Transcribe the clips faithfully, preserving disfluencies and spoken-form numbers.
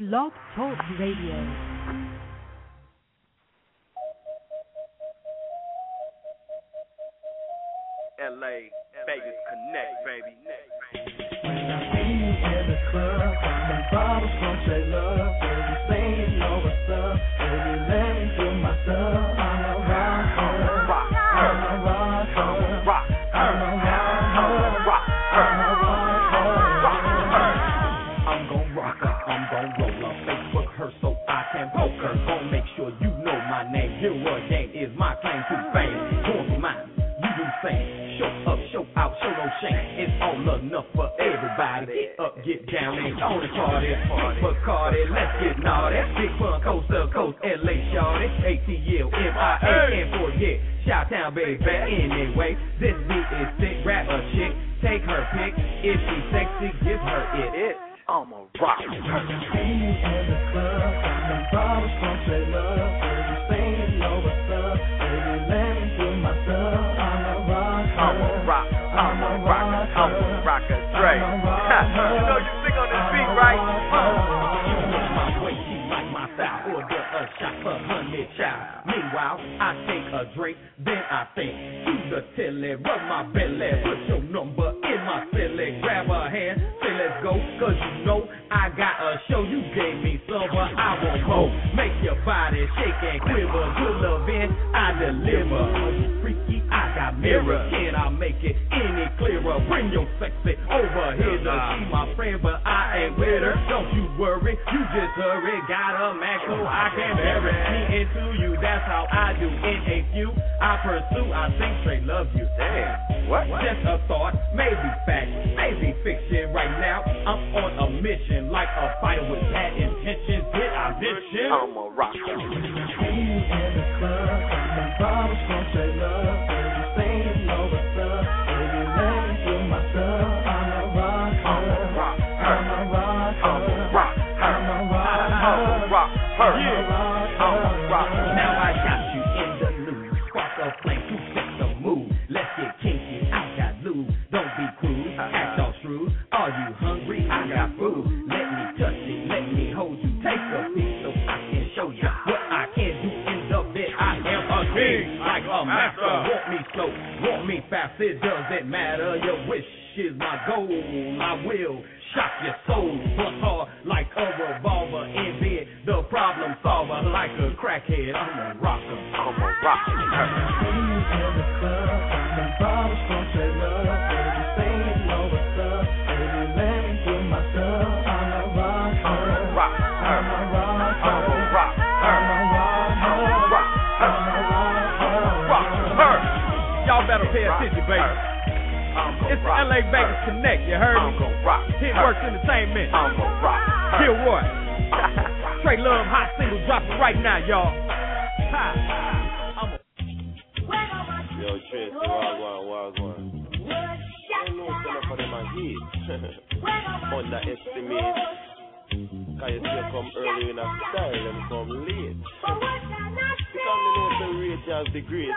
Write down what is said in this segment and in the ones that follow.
Blog Talk Radio. L A, Vegas Connect, baby. When I see you in the club, popping bottles from Say Love, girl, you say you know what's up, baby, let me do my stuff. I'm a rocker, I'm a rocker, I'm a rocker, I'm a rocker, I'm a rocker. I'm gon' rock her, I'm gon' roll her, Facebook her so I can poke her. Gon' make sure you know my name. Here what game is my claim to fame. Going for mine, you do the same. Show up, show out, show no shame. It's all enough for everybody. Get up, get down, and on the party. Bacardi, let's get naughty. Big fun, coast to coast, L A shawty. A T L, M I A, can't forget. Chi-Town, baby, anyway. This beat is sick, rap a chick. Take her pick. If she's sexy, give her it. it. I'm a rock. See you in the club, popping bottles from Say Love. Girl, you say you know what's up, baby, let me do my stuff. I'm a rock. I'm a rock, I'm a rocker, I'm a rocker, Dre. You know you sick on this beat, right? She look my way, she like my style. Order a shot for honey child. Meanwhile, I take a drink, then I think to the telly, rub my belly, put your number in my silly, grab her hand, say let's go, cause you know I got a show. You gave me some, but I want more. Make your body shake and quiver. Good loving, I deliver. Freaky, I got mirror. Can I make it any clearer? Bring your sexy over here. She my friend, but I ain't with her. Don't you worry, you just hurry. Got a Mac so I can marry me into you. That's how I do. In a few, I pursue. I think straight love you. Damn, what? Just a thought, maybe fact, maybe fiction. Right now, I'm on a mission, like a fighter with bad intentions. Did I mention? I'm a rocker. See you in the club, popping bottles from Say Love. Girl, you say you know what's up, baby, let me do my stuff. I'm a rock, I'm a rock, I'm a rock, I'm a rock, I'm a rock, I'm a rock, I'm a rock. Now I got you in the mood, spark a flame to set the mood. Let's get kinky, I got lube. Don't be crude, act all shrewd. Are you hungry? I got food. Let me touch it, let me hold you. Take a piece so I can show you what I can do in the bed. I am a king, like a master. Want me slow, want me fast, it doesn't matter. Your wish is my goal. I will shock your soul, but hard like a revolver in bed. The problem solver, like a crackhead. I'm a rocker. I'm a rocker. See you in the club, popping bottles from Say Love. Girl, you say you know what's up, baby, let me do my stuff. I'm a rock, I'm a rock, I'm a rock, I'm a rock, I'm a rock, I'm a rock, I'm a rock, I'm a rock. Y'all better pay attention, baby. It's the L A Vegas Connect, you heard me? Hit Works Entertainment. I'm a rock. Hear what? Straight Love hot single dropping right now, y'all. Ha. I'm a Yo, Tracy, wagwan, wagwan. I know some of them are heat. Underestimate. Cause you still come early in a style and come late. Because me know the rate has the great.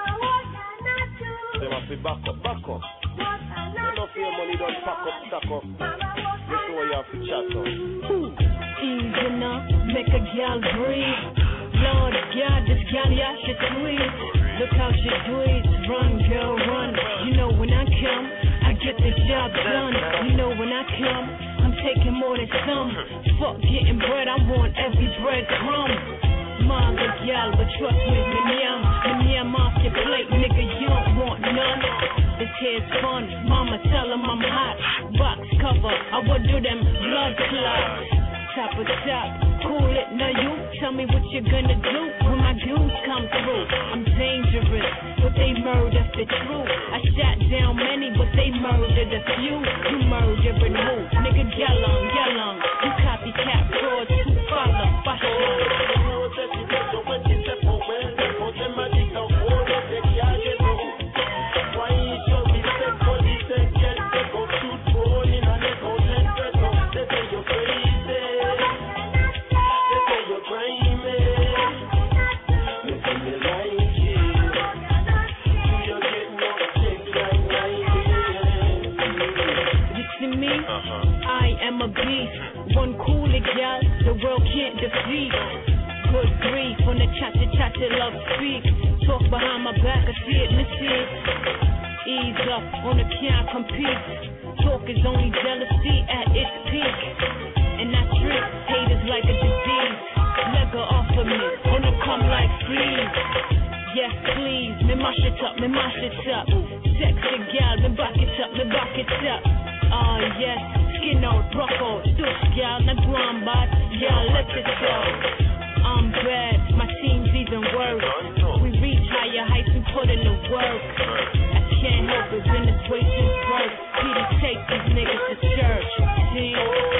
They must be back up, back up. Enough of your money don't pack up, stack up. You know you have to chat up. Easy enough, make a gal breathe. Lord God, this gal, y'all should tweet. Look how she do it, run, girl, run. You know when I come, I get the job done. You know when I come, I'm taking more than some. Fuck getting bread, I want every bread crumb. Mother gal, but trust me, when yum, when yum off your plate, nigga, you don't want none. This here's fun, mama tell him I'm hot. Box cover, I would do them blood clots. Top of top, cool it, now you tell me what you're gonna do when my goons come through. I'm dangerous, but they murder for true. I shot down many, but they murdered a few. You murdering who? Nigga, yell on, yell on. You copycat frauds who follow, fashion. One cool girl, the world can't defeat. Good grief when the cha-cha cha-cha love speak. Talk behind my back, I see it, miss it. Ease up on the can't compete. Talk is only jealousy at its peak. And that's trick, haters like a disease. Let go off of me, wanna come like fleas. Yes, please, me mash it up, me mash it up. Sexy gal, me back it up, me back it up. Ah, uh, yes, skin out, rock out, stush gal, na ground bad, gal, let it go. I'm bad, my team's even worse. We reach higher heights, we put in the work. I can't help it, been this way since birth. Peter, take these niggas to church. See?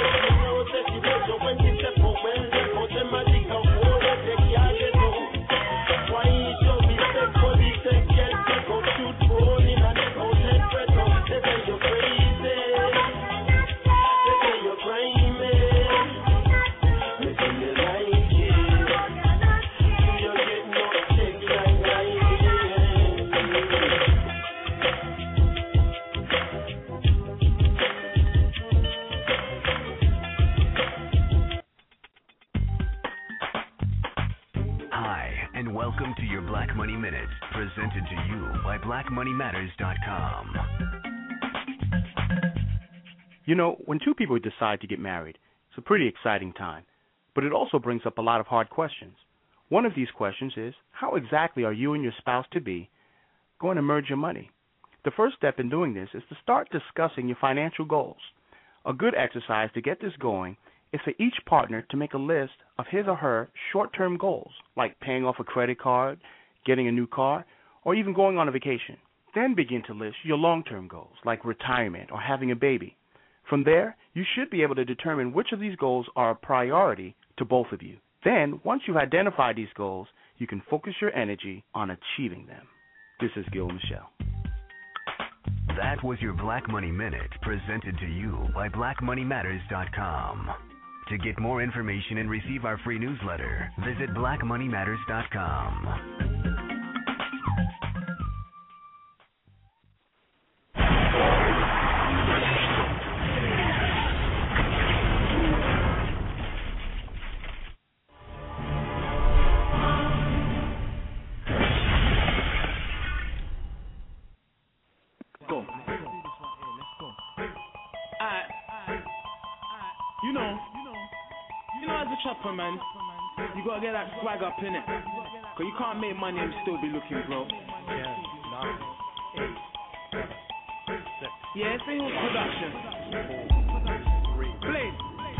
Welcome to your Black Money Minute, presented to you by black money matters dot com. You know, when two people decide to get married, it's a pretty exciting time, but it also brings up a lot of hard questions. One of these questions is, how exactly are you and your spouse-to-be going to merge your money? The first step in doing this is to start discussing your financial goals. A good exercise to get this going is for each partner to make a list of his or her short-term goals, like paying off a credit card, getting a new car, or even going on a vacation. Then begin to list your long-term goals, like retirement or having a baby. From there, you should be able to determine which of these goals are a priority to both of you. Then, once you've identified these goals, you can focus your energy on achieving them. This is Gil Michelle. That was your Black Money Minute, presented to you by black money matters dot com. To get more information and receive our free newsletter, visit black money matters dot com. Go. Alright. You know. You know, as a chopper, man, you gotta get that swag up, innit? Cause you can't make money and still be looking broke. Yeah, yeah, it's ain't production. Blade.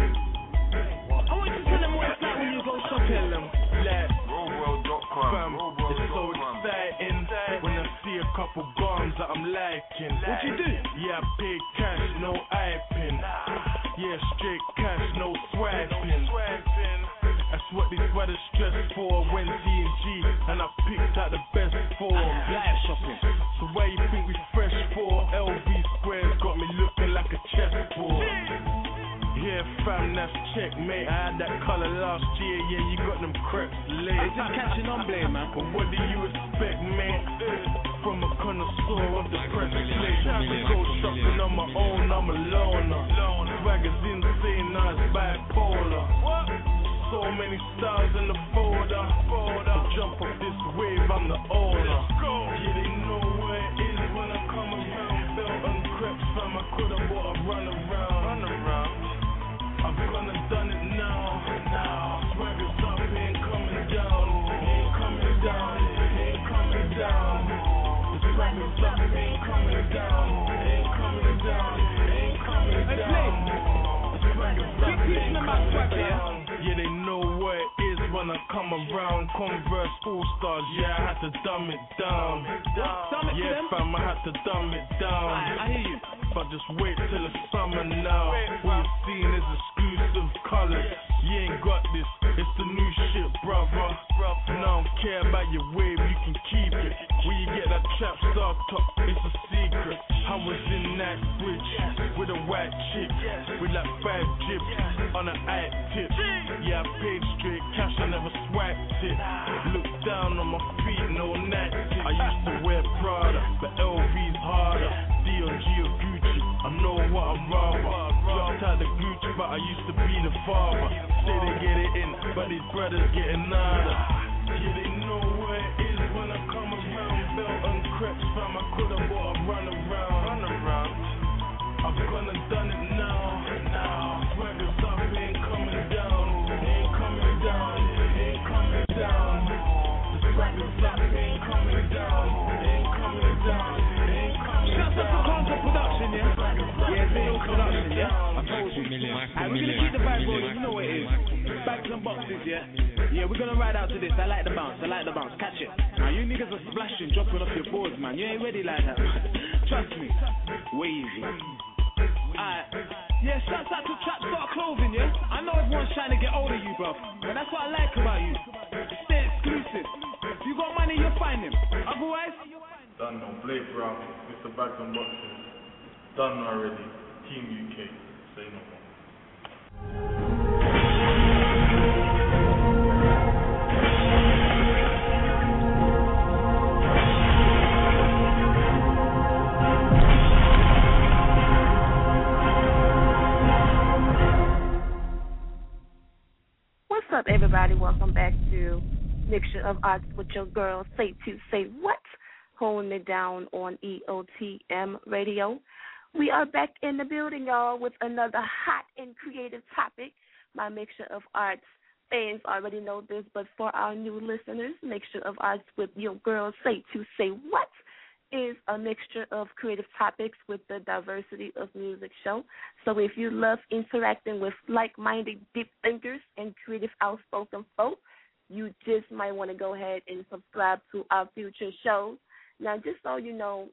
I want you to tell them what it's like when you go shopping, them. Like, fam, it's so exciting when I see a couple guns that I'm liking. What you do? Yeah, big cash, no hyping. Yeah, straight cash, no swiping. That's what these sweaters stress for. When D and G, and I picked out the best for live shopping. So where you think we fresh for? L V squares got me looking like a chessboard. Yeah, fam, that's checkmate. I had that color last year. Yeah, you got them crepes late. It's just catching on, blame, man. But what do you expect, man? From a connoisseur of the press plate. To go shopping on my own, I'm a loner. Swag is insane, now it's bipolar. So many stars in the folder. I jump off this wave, I'm the owner. Yeah, they know where it is when I come around. Belt and crepes, fam, I could've bought a run around. Run around. I've gone and done it now. Now, swag is up, ain't coming down. Ain't coming down. Ain't coming down. The swag is up, ain't coming down. Ain't coming down. Ain't coming down. The swag is up, ain't coming down. Yeah, they know what it is when I come around. Converse All-Stars, yeah, I had to dumb it down. Yeah, fam, I had to dumb it down. I hear you. But just wait till the summer now. What you've seen is exclusive colors. You ain't got this, it's the new shit, brother. And I don't care about your wave, you can keep it. Where you get that trap star top, it's a secret. I was in that bridge with a white chick, with like five jips on an eye tip. Yeah, I paid straight cash, I never swiped it. Look down on my feet, no night tip. I used to wear Prada, but L V's harder. D or G or Gucci, I know what I'm rather. Dropped out the Gucci, but I I used to be the father. Say they get it in, but these brothers getting nada. Yeah, they know where it is when I come around. Belt and creps, fam, I could've bought a run around. Run around. I've gone and done it now. Now, swagger's up, ain't coming down. Ain't coming down. Ain't coming down. The swagger's up, ain't coming down. Ain't coming down. Ain't coming down. Shouts out to Concept Production, yeah? Yeah, Zero Production, yeah? I told you. Alright, we're gonna keep the vibe rolling, you know what it is. Bags and boxes, yeah? Yeah, we're gonna ride out to this. I like the bounce, I like the bounce. Catch it. Now, you niggas are splashing, dropping off your boards, man. You ain't ready like that, man. Trust me. Wavy. Alright. Yeah, shouts out to Trapstar Clothing, yeah? I know everyone's trying to get hold of you, bro. But that's what I like about you. Stay exclusive. If you got money, you'll find him. Otherwise... Done no Blake Brown, Mister Bags and Boxes. Done already. Team U K. Say no more. What's up, everybody? Welcome back to Mixture of Arts with your girl, Say To Say What, holding it down on E O T M Radio. We are back in the building, y'all, with another hot and creative topic. My Mixture of Arts fans already know this, but for our new listeners, Mixture of Arts with your girl, Say To Say What, is a mixture of creative topics with the diversity of music show. So if you love interacting with like-minded deep thinkers and creative outspoken folk, you just might want to go ahead and subscribe to our future shows. Now, just so you know,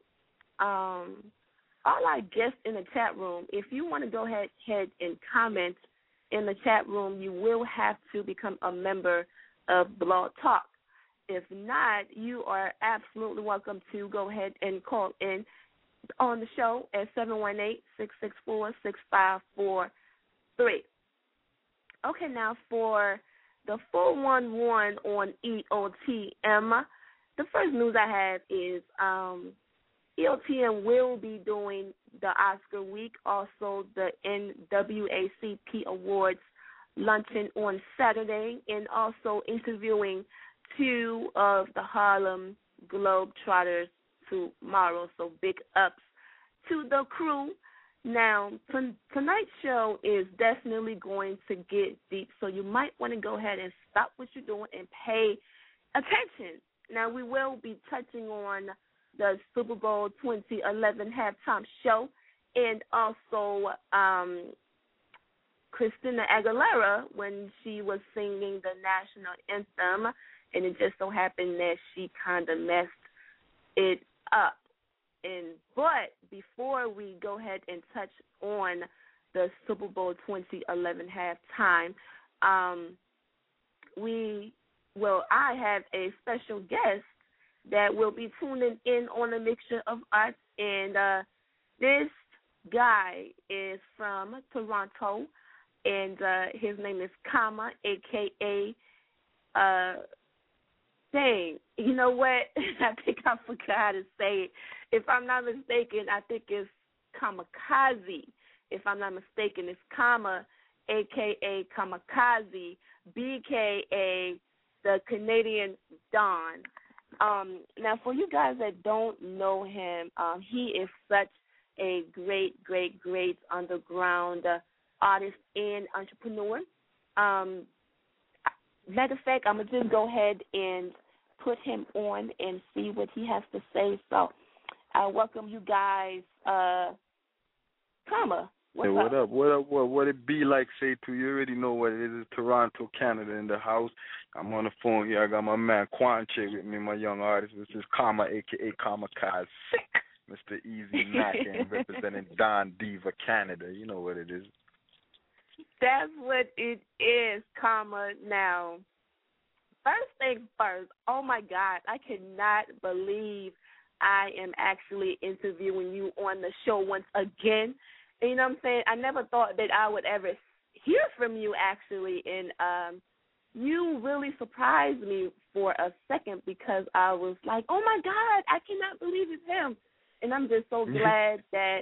um, all our guests in the chat room, if you want to go ahead, ahead and comment in the chat room, you will have to become a member of Blog Talk. If not, you are absolutely welcome to go ahead and call in on the show at seven one eight, six six four, six five four three. Okay, now for the four one one on E O T M, the first news I have is um, E O T M will be doing the Oscar week, also the N double A C P Awards luncheon on Saturday, and also interviewing two of the Harlem Globetrotters tomorrow. So big ups to the crew. Now, t- tonight's show is definitely going to get deep, so you might want to go ahead and stop what you're doing and pay attention. Now, we will be touching on the Super Bowl twenty eleven halftime show and also um, Christina Aguilera when she was singing the national anthem, and it just so happened that she kind of messed it up. And but before we go ahead and touch on the Super Bowl twenty eleven halftime, um, we well, I have a special guest that will be tuning in on a Mixture of Arts, and uh, this guy is from Toronto, and uh, his name is Kama, a k a. Uh, dang, you know what? I think I forgot how to say it. If I'm not mistaken, I think it's Kamikaze. If I'm not mistaken, it's Kama, a k a. Kamikaze, B K A, the Canadian Don. Um, now, for you guys that don't know him, um, he is such a great, great, great underground uh, artist and entrepreneur. Um, matter of fact, I'm going to just go ahead and put him on and see what he has to say. So I welcome you guys. Uh, Kama, what's hey, what up? up? What up? What what it be like? Say to you already know what it is. It's Toronto, Canada, in the house. I'm on the phone here. I got my man Quanche with me, my young artist. This is Kama, aka Kamikaze, Mister Easy Mackin, representing Don Diva, Canada. You know what it is. That's what it is, Kama. Now, first thing first, oh my God, I cannot believe I am actually interviewing you on the show once again. And you know what I'm saying? I never thought that I would ever hear from you, actually, and um, you really surprised me for a second because I was like, oh my God, I cannot believe it's him. And I'm just so glad that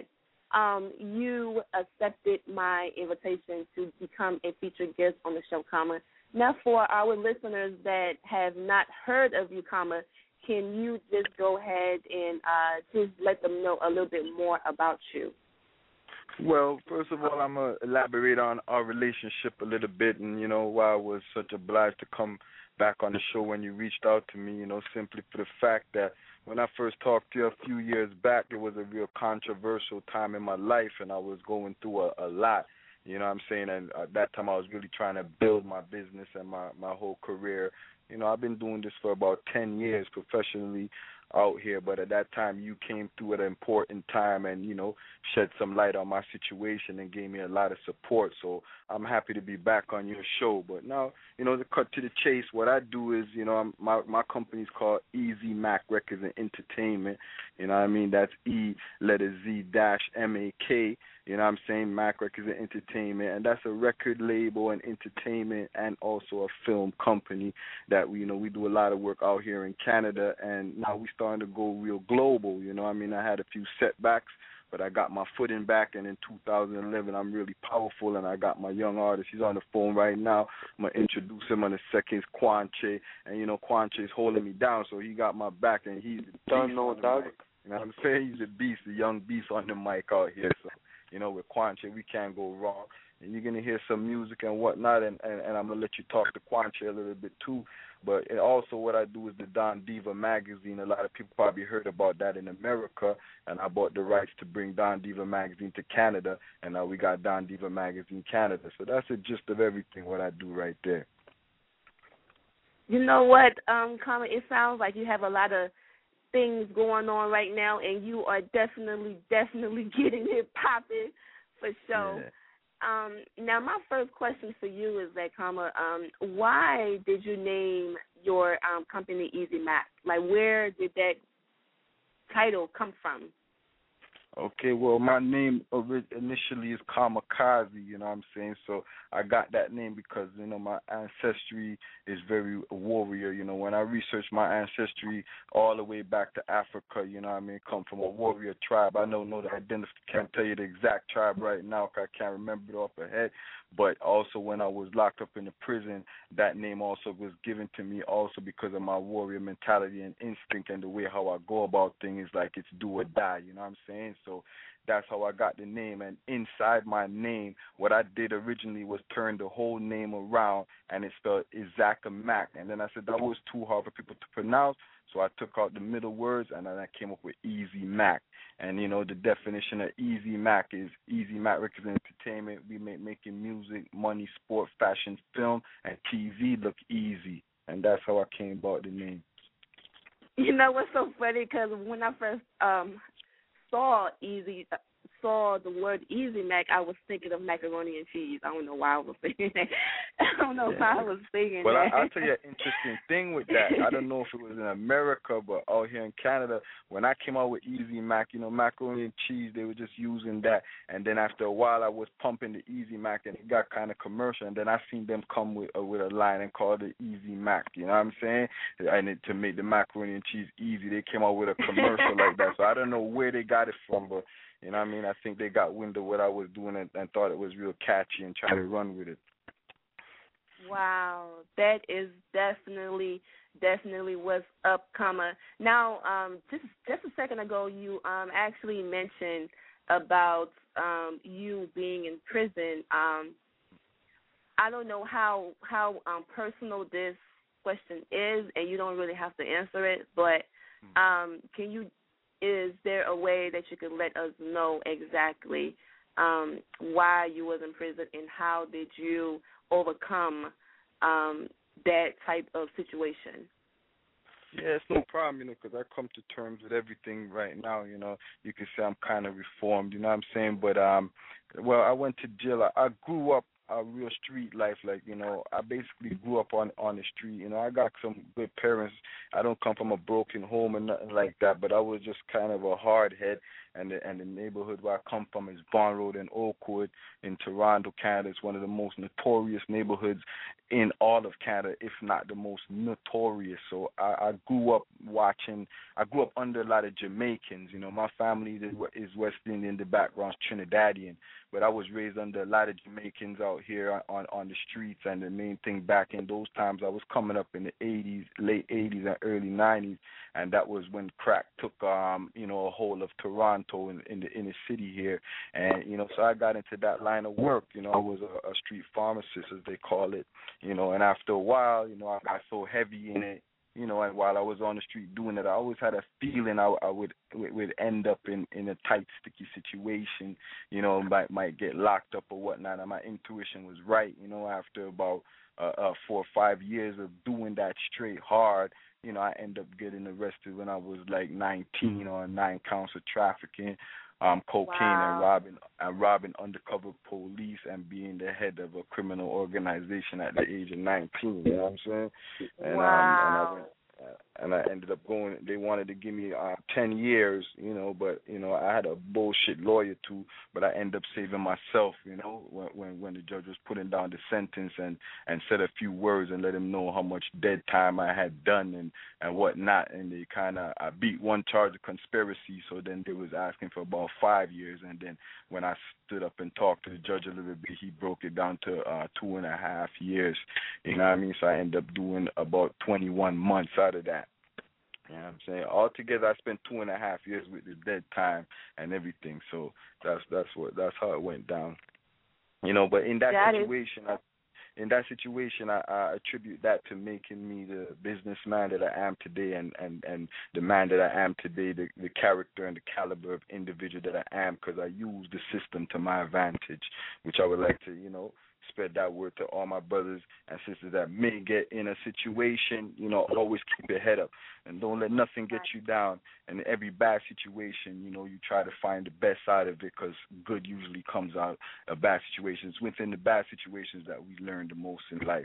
um, you accepted my invitation to become a featured guest on the show, comma. Now, for our listeners that have not heard of you, comma, can you just go ahead and uh, just let them know a little bit more about you? Well, first of all, I'm going to elaborate on our relationship a little bit and, you know, why I was such obliged to come back on the show when you reached out to me, you know, simply for the fact that when I first talked to you a few years back, it was a real controversial time in my life, and I was going through a, a lot, you know what I'm saying? And at that time I was really trying to build my business and my, my whole career. You know, I've been doing this for about ten years professionally out here, but at that time you came through at an important time and, you know, shed some light on my situation and gave me a lot of support. So I'm happy to be back on your show. But now, you know, to cut to the chase, what I do is, you know, I'm, my my company's called Easy Mac Records and Entertainment. You know what I mean? That's E letter Z dash M A K. You know what I'm saying? Mac Records and Entertainment. And that's a record label and entertainment and also a film company that, we, you know, we do a lot of work out here in Canada. And now we starting to go real global. You know what I mean? I had a few setbacks, but I got my footing back. And in two thousand eleven, I'm really powerful. And I got my young artist. He's on the phone right now. I'm going to introduce him in a second. It's Quanche. And, you know, Quanche is holding me down, so he got my back. And he's Don't know, dog. You know what I'm saying? He's a beast, a young beast on the mic out here. So, you know, with Quanche, we can't go wrong. And you're going to hear some music and whatnot, and, and, and I'm going to let you talk to Quanche a little bit too. But also what I do is the Don Diva magazine. A lot of people probably heard about that in America, and I bought the rights to bring Don Diva magazine to Canada, and now we got Don Diva magazine Canada. So that's the gist of everything, what I do right there. You know what, um, Carmen, it sounds like you have a lot of things going on right now, and you are definitely, definitely getting it popping for sure. Yeah. Um, now, my first question for you is that, comma, um, why did you name your um, company Easy Mac? Like, where did that title come from? Okay, well, my name initially is Kamikaze, you know what I'm saying? So I got that name because, you know, my ancestry is very warrior. You know, when I researched my ancestry all the way back to Africa, you know what I mean, come from a warrior tribe. I don't know the identity, can't tell you the exact tribe right now because I can't remember it off the head. But also when I was locked up in the prison, that name also was given to me also because of my warrior mentality and instinct and the way how I go about things, like it's do or die, you know what I'm saying? So that's how I got the name. And inside my name, what I did originally was turn the whole name around, and it spelled Isaka Mac. And then I said that was too hard for people to pronounce, so I took out the middle words, and then I came up with Easy Mac. And, you know, the definition of Easy Mac is Easy Mac Records and Entertainment. We make making music, money, sport, fashion, film, and T V look easy. And that's how I came about the name. You know what's so funny? Because when I first um, saw Easy, saw the word Easy Mac, I was thinking of macaroni and cheese. I don't know why I was thinking that. I don't know yeah. why I was thinking well, that. Well, I'll tell you an interesting thing with that. I don't know if it was in America, but out here in Canada, when I came out with Easy Mac, you know, macaroni and cheese, they were just using that. And then after a while, I was pumping the Easy Mac, and it got kind of commercial. And then I seen them come with uh, with a line and called it Easy Mac. You know what I'm saying? And it, to make the macaroni and cheese easy, they came out with a commercial like that. So I don't know where they got it from, but you know what I mean? I think they got wind of what I was doing and, and thought it was real catchy and tried to run with it. Wow, that is definitely, definitely what's up, comma. Now, um, just just a second ago, you um, actually mentioned about um, you being in prison. Um, I don't know how how um, personal this question is, and you don't really have to answer it, but um, can you? Is there a way that you could let us know exactly um, why you was in prison and how did you overcome um, that type of situation? Yeah, it's no problem, you know, because I come to terms with everything right now, you know. You can say I'm kind of reformed, you know what I'm saying? But, um, well, I went to jail. I, I grew up a real street life, like, you know, I basically grew up on, on the street. You know, I got some good parents. I don't come from a broken home and nothing like that, but I was just kind of a hard head, and the, and the neighborhood where I come from is Vaughan Road and Oakwood in Toronto, Canada. It's one of the most notorious neighborhoods in all of Canada, if not the most notorious. So I, I grew up watching, I grew up under a lot of Jamaicans. You know, my family is West Indian, the background's Trinidadian, but I was raised under a lot of Jamaicans out here on, on the streets. And the main thing back in those times, I was coming up in the eighties, late eighties and early nineties, and that was when crack took, um, you know, a hold of Toronto in, in the inner city here. And, you know, so I got into that line of work. You know, I was a, a street pharmacist, as they call it, you know, and after a while, you know, I got so heavy in it, you know, and while I was on the street doing it, I always had a feeling I, I would would end up in, in a tight, sticky situation, you know, might might get locked up or whatnot. And my intuition was right, you know. After about uh, uh, four or five years of doing that straight hard, you know, I ended up getting arrested when I was like nineteen on nine counts of trafficking, um, cocaine, wow. and robbing and robbing undercover police and being the head of a criminal organization at the age of nineteen. You know what I'm saying? And, wow. um, and I went, and I ended up going. They wanted to give me uh, ten years, you know, but you know I had a bullshit lawyer too. But I ended up saving myself, you know, when when, when the judge was putting down the sentence and, and said a few words and let him know how much dead time I had done and, and whatnot. And they kind of I beat one charge of conspiracy, so then they was asking for about five years. And then when I stood up and talked to the judge a little bit, he broke it down to uh, two and a half years. You know what I mean? So I ended up doing about twenty-one months out of that. You know what I'm saying? Altogether, I spent two and a half years with the dead time and everything. So that's that's what that's how it went down. You know, but in that, that situation, is- I, in that situation, I, I attribute that to making me the businessman that I am today, and, and, and the man that I am today, the, the character and the caliber of individual that I am, because I use the system to my advantage, which I would like to, you know, spread that word to all my brothers and sisters that may get in a situation. You know, always keep your head up and don't let nothing get you down. And in every bad situation, you know, you try to find the best out of it, because good usually comes out of bad situations. Within the bad situations that we learn the most in life.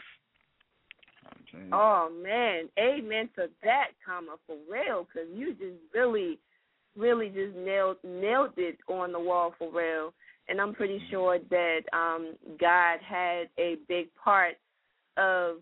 You know oh, man. Amen to that, comma, for real, because you just really, really just nailed, nailed it on the wall for real. And I'm pretty sure that um, God had a big part of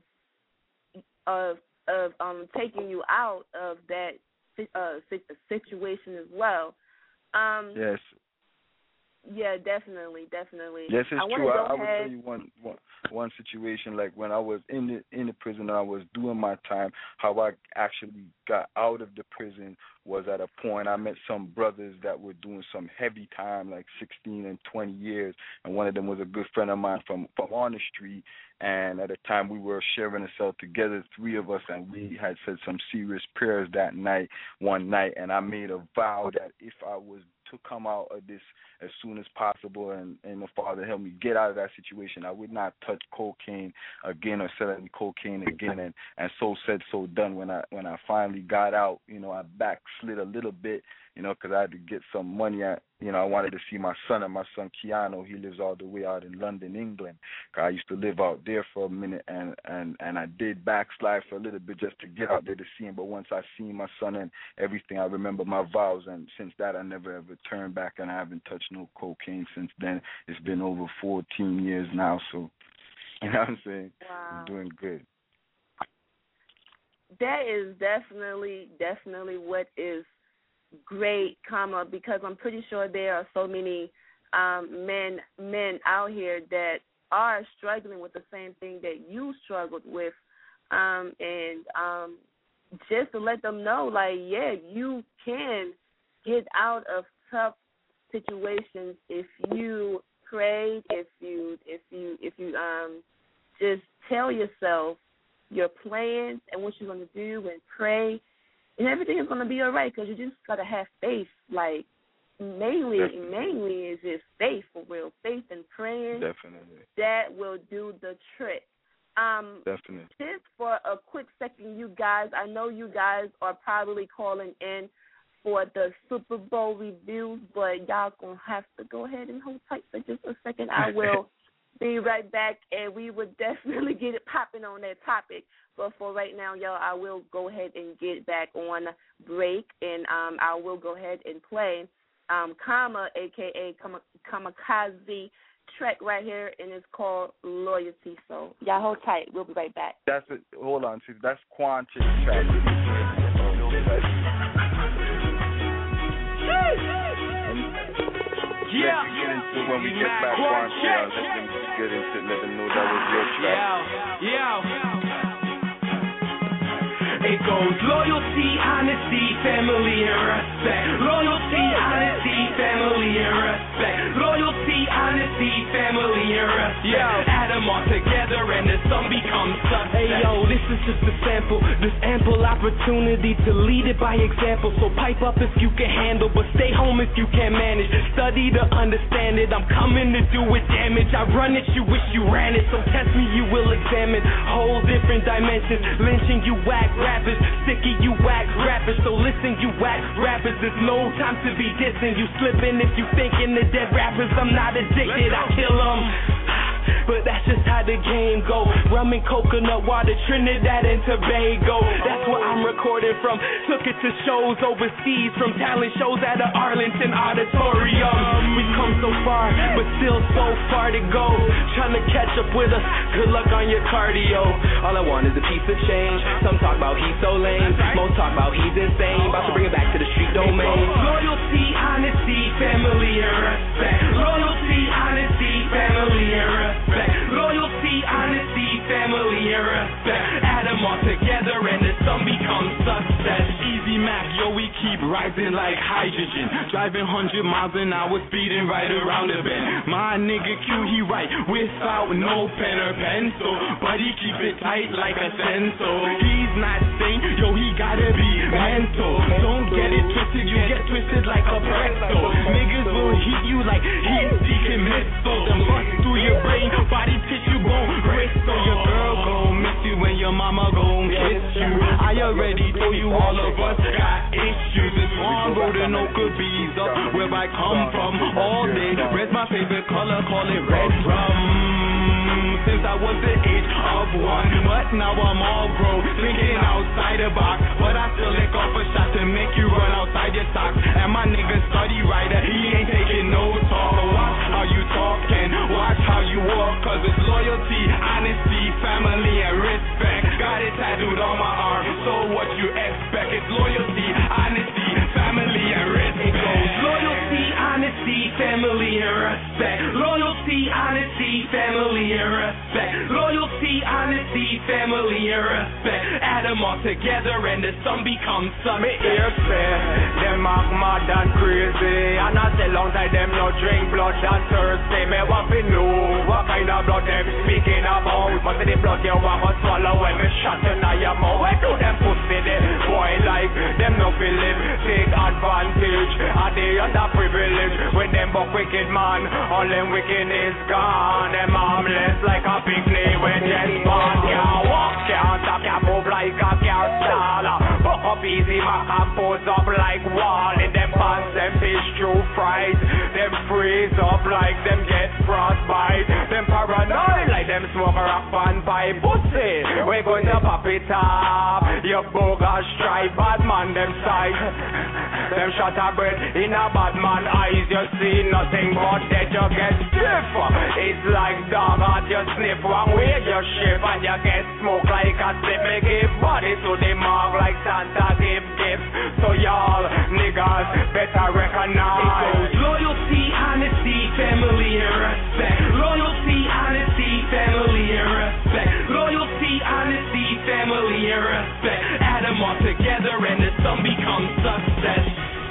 of of um, taking you out of that uh, situation as well. Um, yes. Yeah, definitely, definitely. Yes, it's I true. I, I would ahead. tell you one, one one situation, like when I was in the in the prison, I was doing my time. How I actually got out of the prison was at a point I met some brothers that were doing some heavy time, like sixteen and twenty years, and one of them was a good friend of mine from from on the street. And at the time we were sharing a cell together, three of us, and we had said some serious prayers that night, one night, and I made a vow that if I was to come out of this as soon as possible, and, and the Father help me get out of that situation, I would not touch cocaine again or sell any cocaine again. And, and so said, so done. When I when I finally got out, you know, I backslid a little bit, you know, because I had to get some money. I, you know, I wanted to see my son, and my son Keanu, he lives all the way out in London, England. I used to live out there for a minute, and, and, and I did backslide for a little bit just to get out there to see him. But once I seen my son and everything, I remember my vows, and since that I never ever turned back, and I haven't touched no cocaine since then. It's been over fourteen years now, so you know what I'm saying? Wow. I'm doing good. That is definitely, definitely what is great, comma, because I'm pretty sure there are so many um, men men out here that are struggling with the same thing that you struggled with, um, and um, just to let them know, like, yeah, you can get out of tough situations if you pray, if you if you if you um just tell yourself your plans and what you're going to do and pray, and everything is going to be all right, because you just got to have faith. Like, mainly, Definitely. mainly is just faith, for real. Faith and praying. Definitely. That will do the trick. Um, Definitely. Just for a quick second, you guys, I know you guys are probably calling in for the Super Bowl reviews, but y'all going to have to go ahead and hold tight for just a second. I will be right back, and we would definitely get it popping on that topic. But for right now, y'all, I will go ahead and get back on break, and um, I will go ahead and play um, Kama, a k a. Kamikaze, track right here, and it's called Loyalty. So y'all hold tight. We'll be right back. That's it. Hold on. See, that's Quanche's track. Yeah. Let's get into when we get back, Quanche. Let them get into it. Let them know that was your track. Yeah. Yeah. It goes loyalty, honesty, family, and respect. Loyalty, honesty, family, and respect. Loyalty, honesty, family, and respect. Yeah. Add them all together and the sum becomes success. Hey yo, this is just a sample. There's ample opportunity to lead it by example. So pipe up if you can handle, but stay home if you can manage. Study to understand it. I'm coming to do it damage. I run it, you wish you ran it. So test me, you will examine whole different dimensions. Lynching you whack rappers, sticky you whack rappers. So listen, you whack rappers. There's no time to be dissing. You slipping if you thinking the dead rappers. I'm not addicted, I kill them. But that's just how the game go. Rum and coconut water, Trinidad and Tobago. That's where I'm recording from. Took it to shows overseas, from talent shows at the Arlington Auditorium. We've come so far, but still so far to go. Trying to catch up with us, good luck on your cardio. All I want is a piece of change. Some talk about he's so lame, most talk about he's insane. About to bring it back to the street domain. Loyalty, honesty, family, and respect. Loyalty, honesty, family, and respect. Loyalty, honesty, family, and respect. Add them all together and the sum becomes success. Easy Mac, yo, we keep rising like hydrogen. Driving one hundred miles an hour, speeding right around the bend. My nigga Q, he write without no pen or pencil, but he keep it tight like a stencil. He's not sane, yo, he gotta be mental. Don't get it twisted, you get twisted like a pretzel. Niggas will hit you like heat-seeking missiles. Them bust through your brain, body tissue, bone, bristle. Your girl gon' miss you and your mama gon' kiss you. I already told you all of us got issues. It's one road and no good bees up where I come from all day. Red's my favorite color, call it red rum. Since I was the age of one, but now I'm all grown, thinking outside the box. But I still lick off a shot to make you run outside your socks. And my nigga study writer, he ain't taking no talk. Watch how you talking, watch how you walk, cause it's loyalty, honesty, family, and respect. Got it tattooed on my arm, so what you expect? It's loyalty, honesty, family, and respect. It goes loyalty, honesty, family, and respect. Loyalty, honesty, family, and respect. Loyalty, honesty, family, and respect. Add them all together and the sum becomes success. Me hear say, them act mad and crazy, and I say long time them no drink blood and thirsty. Me want to know what kind of blood them speaking about. Must be the blood you want to swallow when me shot in your mouth. Why do them pussy the boy like them no feel live? Take advantage of the underprivileged. With them buck wicked man, all them wickedness gone. Them armless like a picnic when just born. Can't walk, can't stop, can't move like a car stall. Buck up easy, man, and pose up like wall. In them pants, them fish through fries. Them freeze up like them get frostbite. Them paranoid like them smoke a rock pan pipe. Pussy, we going to pop it up. Your bogus stripe, bad man, them size. Them shot a breath in a bad man eyes. You see nothing but that you get stiff. It's like dog heart, you sniff one way, you shift and you get smoke like a slip. Me give body to the mark like Santa give gifts. So y'all niggas better recognize. It goes loyalty, honesty, family, and respect. Loyalty, honesty, family, and respect. Loyalty, honesty, family, and respect. Add them all together and the sum becomes success.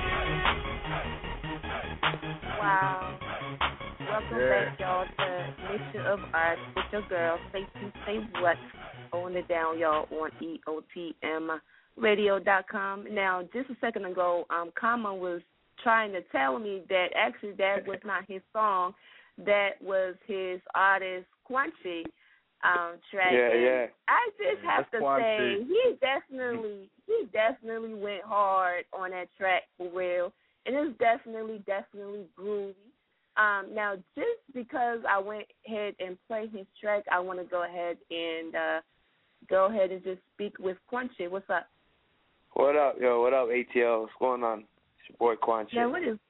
Wow. Welcome Yeah. back, y'all, to Mission of Arts with your girl, Say To Say What, holding it down, y'all, on E O T M radio dot com. Now, just a second ago, um, Kama was trying to tell me that actually that was not his song. That was his artist, Quanche, um, track. Yeah, and yeah. I just have That's to Quanche. say, he definitely, he definitely went hard on that track for real. And it's definitely, definitely groovy. Um, now, just because I went ahead and played his track, I want to go ahead and uh, go ahead and just speak with Quanche. What's up? What up, yo? What up, A T L? What's going on? It's your boy Quanche. Yeah, what is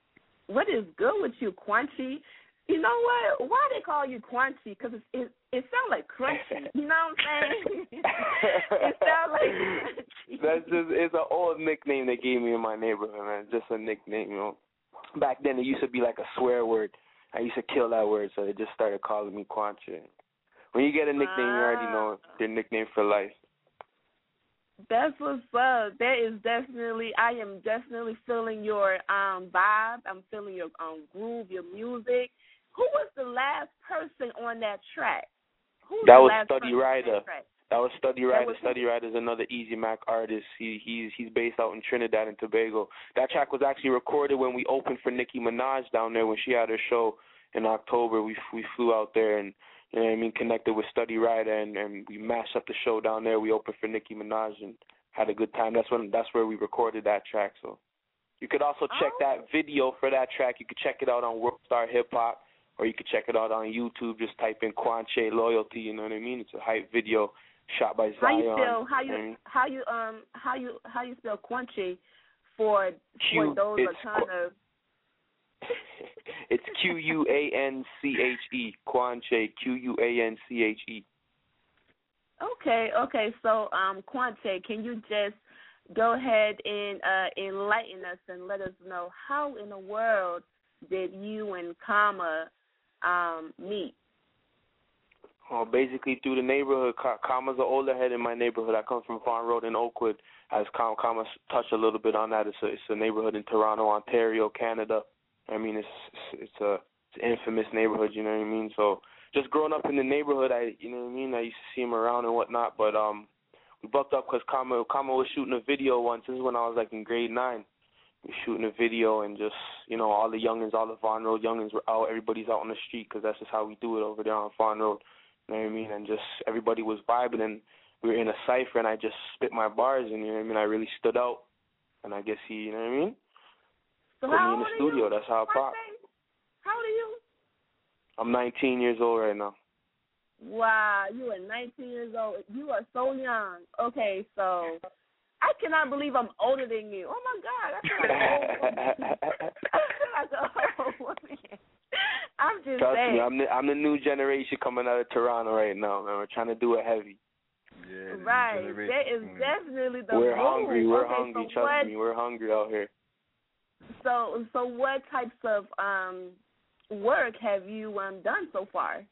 what is good with you, Quanchi? You know what? Why they call you Quanchi? Because it, it it sounds like crunchy. You know what I'm saying? It sounds like crunchy. That's just it's an old nickname they gave me in my neighborhood, man. Just a nickname, you know. Back then it used to be like a swear word. I used to kill that word, so they just started calling me Quanchi. When you get a nickname, you already know their nickname for life. That's what's up. That is definitely, I am definitely feeling your um vibe. I'm feeling your um groove, your music. Who was the last person on that track? Who was that the was last Study person Rider. on that track? That was Study Rider. Was Study Rider is another Easy Mac artist. He he's he's based out in Trinidad and Tobago. That track was actually recorded when we opened for Nicki Minaj down there when she had her show in October. We we flew out there and, you know what I mean, connected with Study Rider and, and we mashed up the show down there. We opened for Nicki Minaj and had a good time. That's when that's where we recorded that track. So you could also check oh. that video for that track. You could check it out on Worldstar Hip Hop, or you could check it out on YouTube. Just type in Quanchi Loyalty. You know what I mean? It's a hype video shot by Zion. How you spell? How you and how you um how you how you spell Quanchi for Q, for those it's are kind of. It's Q U A N C H E, Quanchi, Q U A N C H E. Okay, okay. So, um, Quanchi, can you just go ahead and uh, enlighten us and let us know how in the world did you and Kama um, meet? Oh, basically through the neighborhood. Kama's an older head in my neighborhood. I come from Farm Road in Oakwood. As Kama, Kama touched a little bit on that, it's a, it's a neighborhood in Toronto, Ontario, Canada. I mean, it's it's a it's an infamous neighborhood. You know what I mean? So just growing up in the neighborhood, I you know what I mean. I used to see him around and whatnot. But um, we bucked up because Kama Kama was shooting a video once. This is when I was like in grade nine. We were shooting a video and just you know all the youngins, all the Farm Road youngins were out. Everybody's out on the street because that's just how we do it over there on Farm Road. You know what I mean? And just everybody was vibing and we were in a cipher and I just spit my bars and you know what I mean. I really stood out. And I guess he, you know what I mean. So Put how me in the old studio. Are you? That's how I pop. How old are you? I'm nineteen years old right now. Wow, you are nineteen years old. You are so young. Okay, so I cannot believe I'm older than you. Oh my God, I feel like an old woman. I feel like an old woman. I'm just Trust saying. me, I'm the I'm the new generation coming out of Toronto right now, man. We're trying to do it heavy. Yeah, right. That is mm. definitely the We're move. hungry. We're okay, hungry. So Trust what, me, we're hungry out here. So, so what types of um, work have you um, done so far?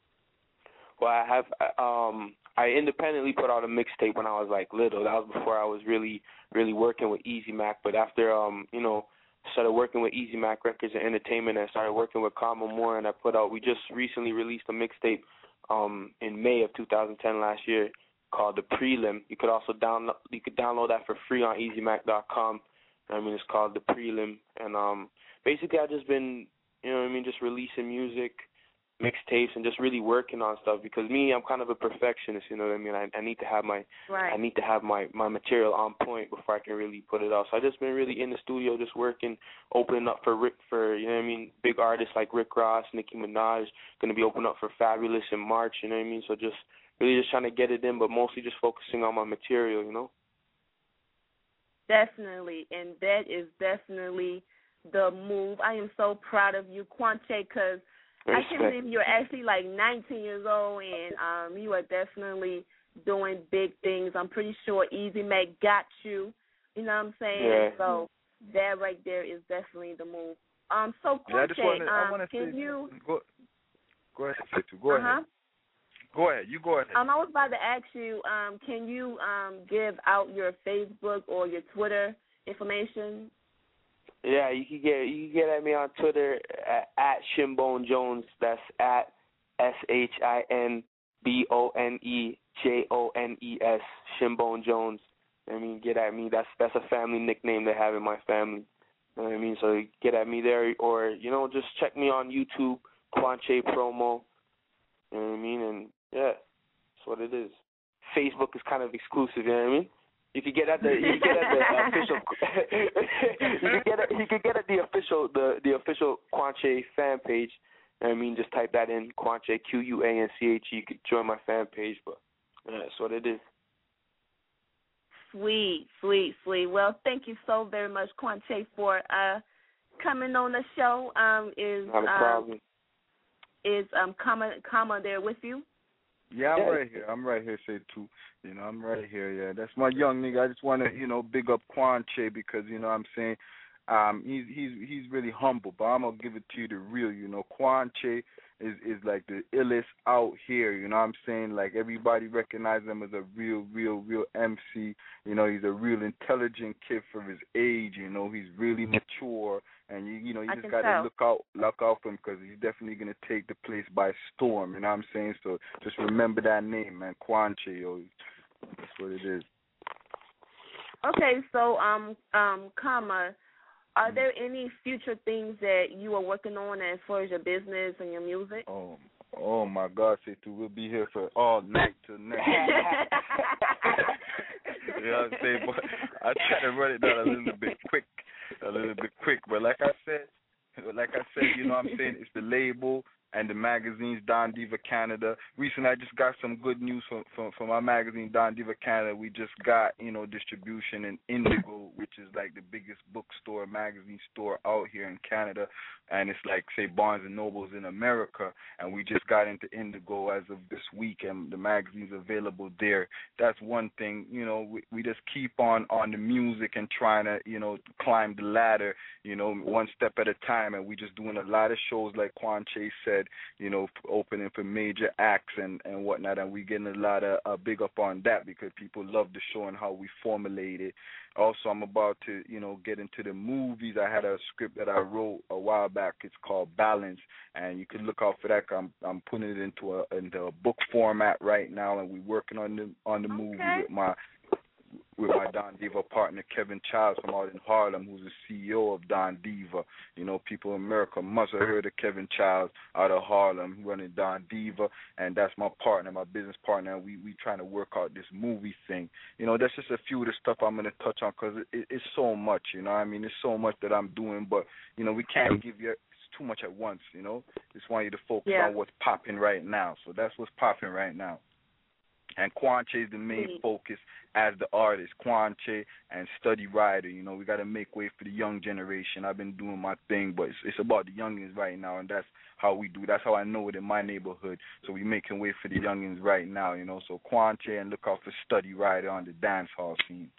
Well, I have. Um, I independently put out a mixtape when I was like little. That was before I was really, really working with Easy Mac. But after, um, you know, started working with Easy Mac Records and Entertainment, and started working with Kama Moore, and I put out. We just recently released a mixtape um, in May of two thousand ten last year called The Prelim. You could also download. You could download that for free on easy mac dot com. I mean, it's called The Prelim, and um, basically I've just been, you know what I mean, just releasing music, mixtapes, and just really working on stuff. Because me, I'm kind of a perfectionist, you know what I mean. I, I need to have my, right. I need to have my, my material on point before I can really put it out. So I just been really in the studio, just working, opening up for Rick, for you know what I mean, big artists like Rick Ross, Nicki Minaj. Going to be opening up for Fabulous in March, you know what I mean. So just really just trying to get it in, but mostly just focusing on my material, you know. Definitely, and that is definitely the move. I am so proud of you, Quanchi, because I can't believe you're actually like nineteen years old, and um, you are definitely doing big things. I'm pretty sure Easy Mac got you. You know what I'm saying? Yeah. So that right there is definitely the move. Um, so Quanchi, yeah, I just wanna, um, I wanna can say, you? Go, go ahead, Situ. Go uh-huh. ahead. Go ahead. You go ahead. Um, I was about to ask you, um, can you um, give out your Facebook or your Twitter information? Yeah, you can get you can get at me on Twitter at, at Shinbone Jones. That's at S H I N B O N E J O N E S, Shinbone Jones. I mean, get at me. That's that's a family nickname they have in my family. You know what I mean? So get at me there, or you know, just check me on YouTube, Quanchi Promo. You know what I mean? And yeah, that's what it is. Facebook is kind of exclusive. You know what I mean? You can get at the you can get at the official you can get at, you can get at the official the the official Quanchi fan page. You know what I mean? Just type that in, Quanchi, Q U A N C H E. You could join my fan page, but yeah, that's what it is. Sweet, sweet, sweet. Well, thank you so very much, Quanchi, for uh coming on the show. Um, is Not a problem. Um, is um, Kama, Kama there with you? Yeah, I'm Yeah. right here. I'm right here, say too. You know, I'm right here, yeah. That's my young nigga. I just want to, you know, big up Quanche because, you know what I'm saying, um, he's he's he's really humble, but I'm going to give it to you the real, you know. Quanche is, is like the illest out here, you know what I'm saying? Like, everybody recognizes him as a real, real, real M C. You know, he's a real intelligent kid for his age, you know. He's really mature. And, you you know, you I just can got to tell. look out look out for him because he's definitely going to take the place by storm, you know what I'm saying? So just remember that name, man, Quanche, yo. That's what it is. Okay, so, um, um, Kama, are there any future things that you are working on as far as your business and your music? Oh, oh my God, Setu, we'll be here for all night till next. You know what I'm saying? But I try to run it down a little bit quick, a little bit quick. But like I said, like I said, you know what I'm saying? It's the label and the magazines, Don Diva Canada. Recently, I just got some good news from, from, from our magazine, Don Diva Canada. We just got, you know, distribution in Indigo, which is like the biggest bookstore, magazine store out here in Canada. And it's like, say, Barnes and Nobles in America. And we just got into Indigo as of this week, and the magazine's available there. That's one thing, you know, we, we just keep on, on the music and trying to, you know, climb the ladder, you know, one step at a time. And we just doing a lot of shows, like Quanche said, you know, opening for major acts and, and whatnot, and we getting a lot of uh, big up on that because people love the show and how we formulate it. Also, I'm about to, you know, get into the movies. I had a script that I wrote a while back. It's called Balance, and you can look out for that. I'm I'm putting it into a into a book format right now, and we're working on the on the movie Okay. with my with my Don Diva partner, Kevin Childs from out in Harlem, who's the C E O of Don Diva. You know, people in America must have heard of Kevin Childs out of Harlem running Don Diva, and that's my partner, my business partner, and we, we trying to work out this movie thing. You know, that's just a few of the stuff I'm going to touch on because it, it, it's so much, you know what I mean? There's so much that I'm doing, but, you know, we can't give you too much at once, you know? Just want you to focus Yeah. on what's popping right now. So that's what's popping right now. And Quanche is the main Sweet. focus as the artist. Quanche and Study Rider. You know, we got to make way for the young generation. I've been doing my thing, but it's, it's about the youngins right now, and that's how we do. That's how I know it in my neighborhood. So we making way for the youngins right now, you know. So Quanche, and look out for Study Rider on the dance hall scene.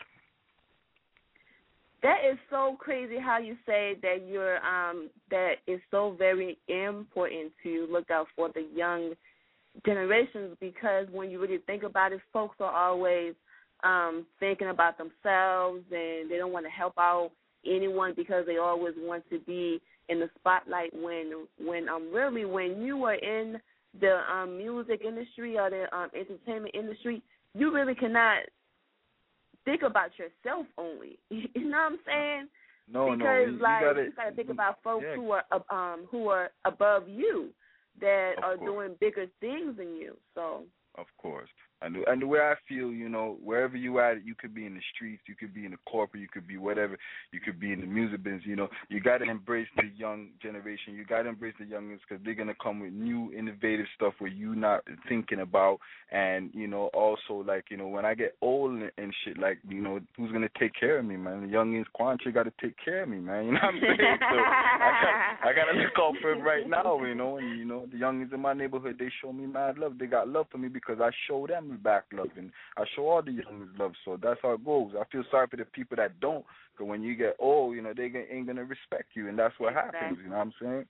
That is so crazy how you say that you're um that is so very important to look out for the young generations, because when you really think about it, folks are always um thinking about themselves, and they don't want to help out anyone because they always want to be in the spotlight, when when um really when you are in the um music industry or the um entertainment industry, you really cannot think about yourself only. You know what I'm saying? No, because, no, you, like, you gotta, you gotta think about folks yeah. who are uh, um who are above you, that Of are course. doing bigger things than you. So Of course. And the, and the way I feel, you know, wherever you at, you could be in the streets, you could be in the corporate, you could be whatever, you could be in the music business, you know. You got to embrace the young generation. You got to embrace the youngins because they're going to come with new, innovative stuff where you not thinking about. And, you know, also, like, you know, when I get old and, and shit, like, you know, who's going to take care of me, man? The youngins, Quanche, got to take care of me, man. You know what I'm saying? So I got I to look out for it right now, you know. And, you know, the youngins in my neighborhood, they show me mad love. They got love for me because I show them back love, and I show all the youngins love. So that's how it goes. I feel sorry for the people that don't, because when you get old, you know, they ain't going to respect you, and that's what Exactly. happens, you know what I'm saying?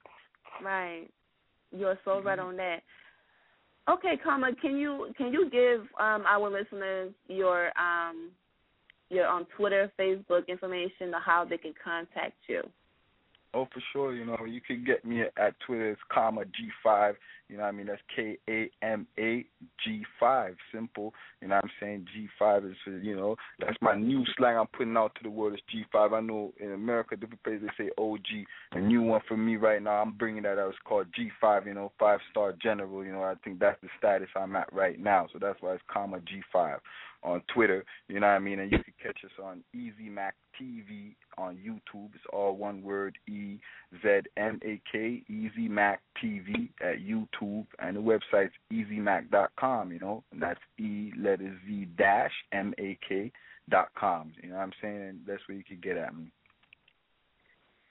right, you're so Mm-hmm. right on that. Okay, Kama, can you can you give um, our listeners your um your on um, Twitter, Facebook information, or how they can contact you? Oh, for sure. You know, you can get me at Twitter. It's Kama G five. You know what I mean? That's K A M A G five. Simple. You know what I'm saying? G five is, you know, that's my new slang I'm putting out to the world is G five. I know in America, different places they say O G. A new one for me right now, I'm bringing that out. It's called G five, you know, five-star general. You know, I think that's the status I'm at right now. So that's why it's Kama G five on Twitter. You know what I mean? And you can catch us on Easy Mac T V on YouTube. It's all one word, E Z M A K, Easy Mac T V at YouTube. And the website's easy mac dot com, you know. And that's E letter Z dash M A K dot com. You know what I'm saying? And that's where you can get at me.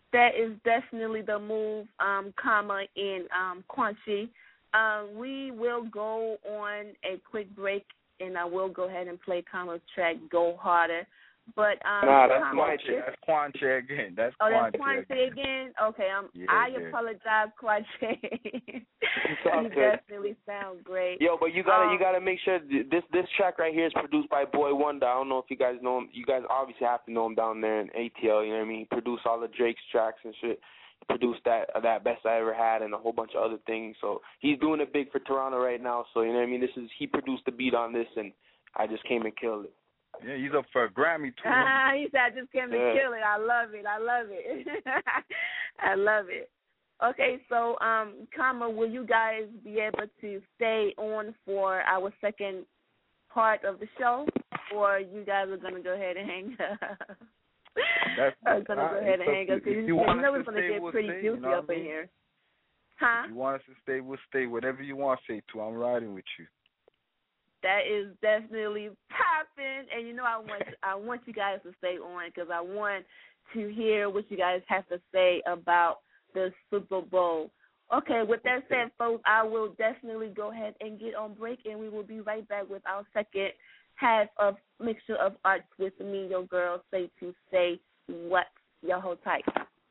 That is definitely the move, um, comma, in um, Quanchi. Uh, we will go on a quick break, and I will go ahead and play Comma's track, Go Harder. But um, nah, that's Comma, Quanchi. That's Quanchi again. That's oh, Quanchi. that's Quanchi again. Okay, um, yeah, I yeah. apologize, Quanchi. You definitely sound great. Yo, but you gotta um, you gotta make sure th- this this track right here is produced by Boy Wonder. I don't know if you guys know him. You guys obviously have to know him down there in A T L. You know what I mean? He produced all the Drake's tracks and shit. He produced that uh, that Best I Ever Had and a whole bunch of other things. So he's doing it big for Toronto right now. So you know what I mean? This is he produced the beat on this, and I just came and killed it. Yeah, he's up for a Grammy too. Ah, he said, I just came to Yeah. kill it. I love it. I love it. I love it. Okay, so, um, Comma, will you guys be able to stay on for our second part of the show, or you guys are going to go ahead and hang up? That's I'm going to uh, go ahead and so hang up. if You, you you want know us it's to going to stay, get we'll pretty stay, juicy you know up what I in mean? here. Huh? If you want us to stay, we'll stay. Whatever you want to say to, I'm riding with you. That is definitely popping, and you know I want I want you guys to stay on because I want to hear what you guys have to say about the Super Bowl. Okay, with that said, folks, I will definitely go ahead and get on break, and we will be right back with our second half of Mixture of Arts with me, your girl, Say to Say What. Y'all hold tight.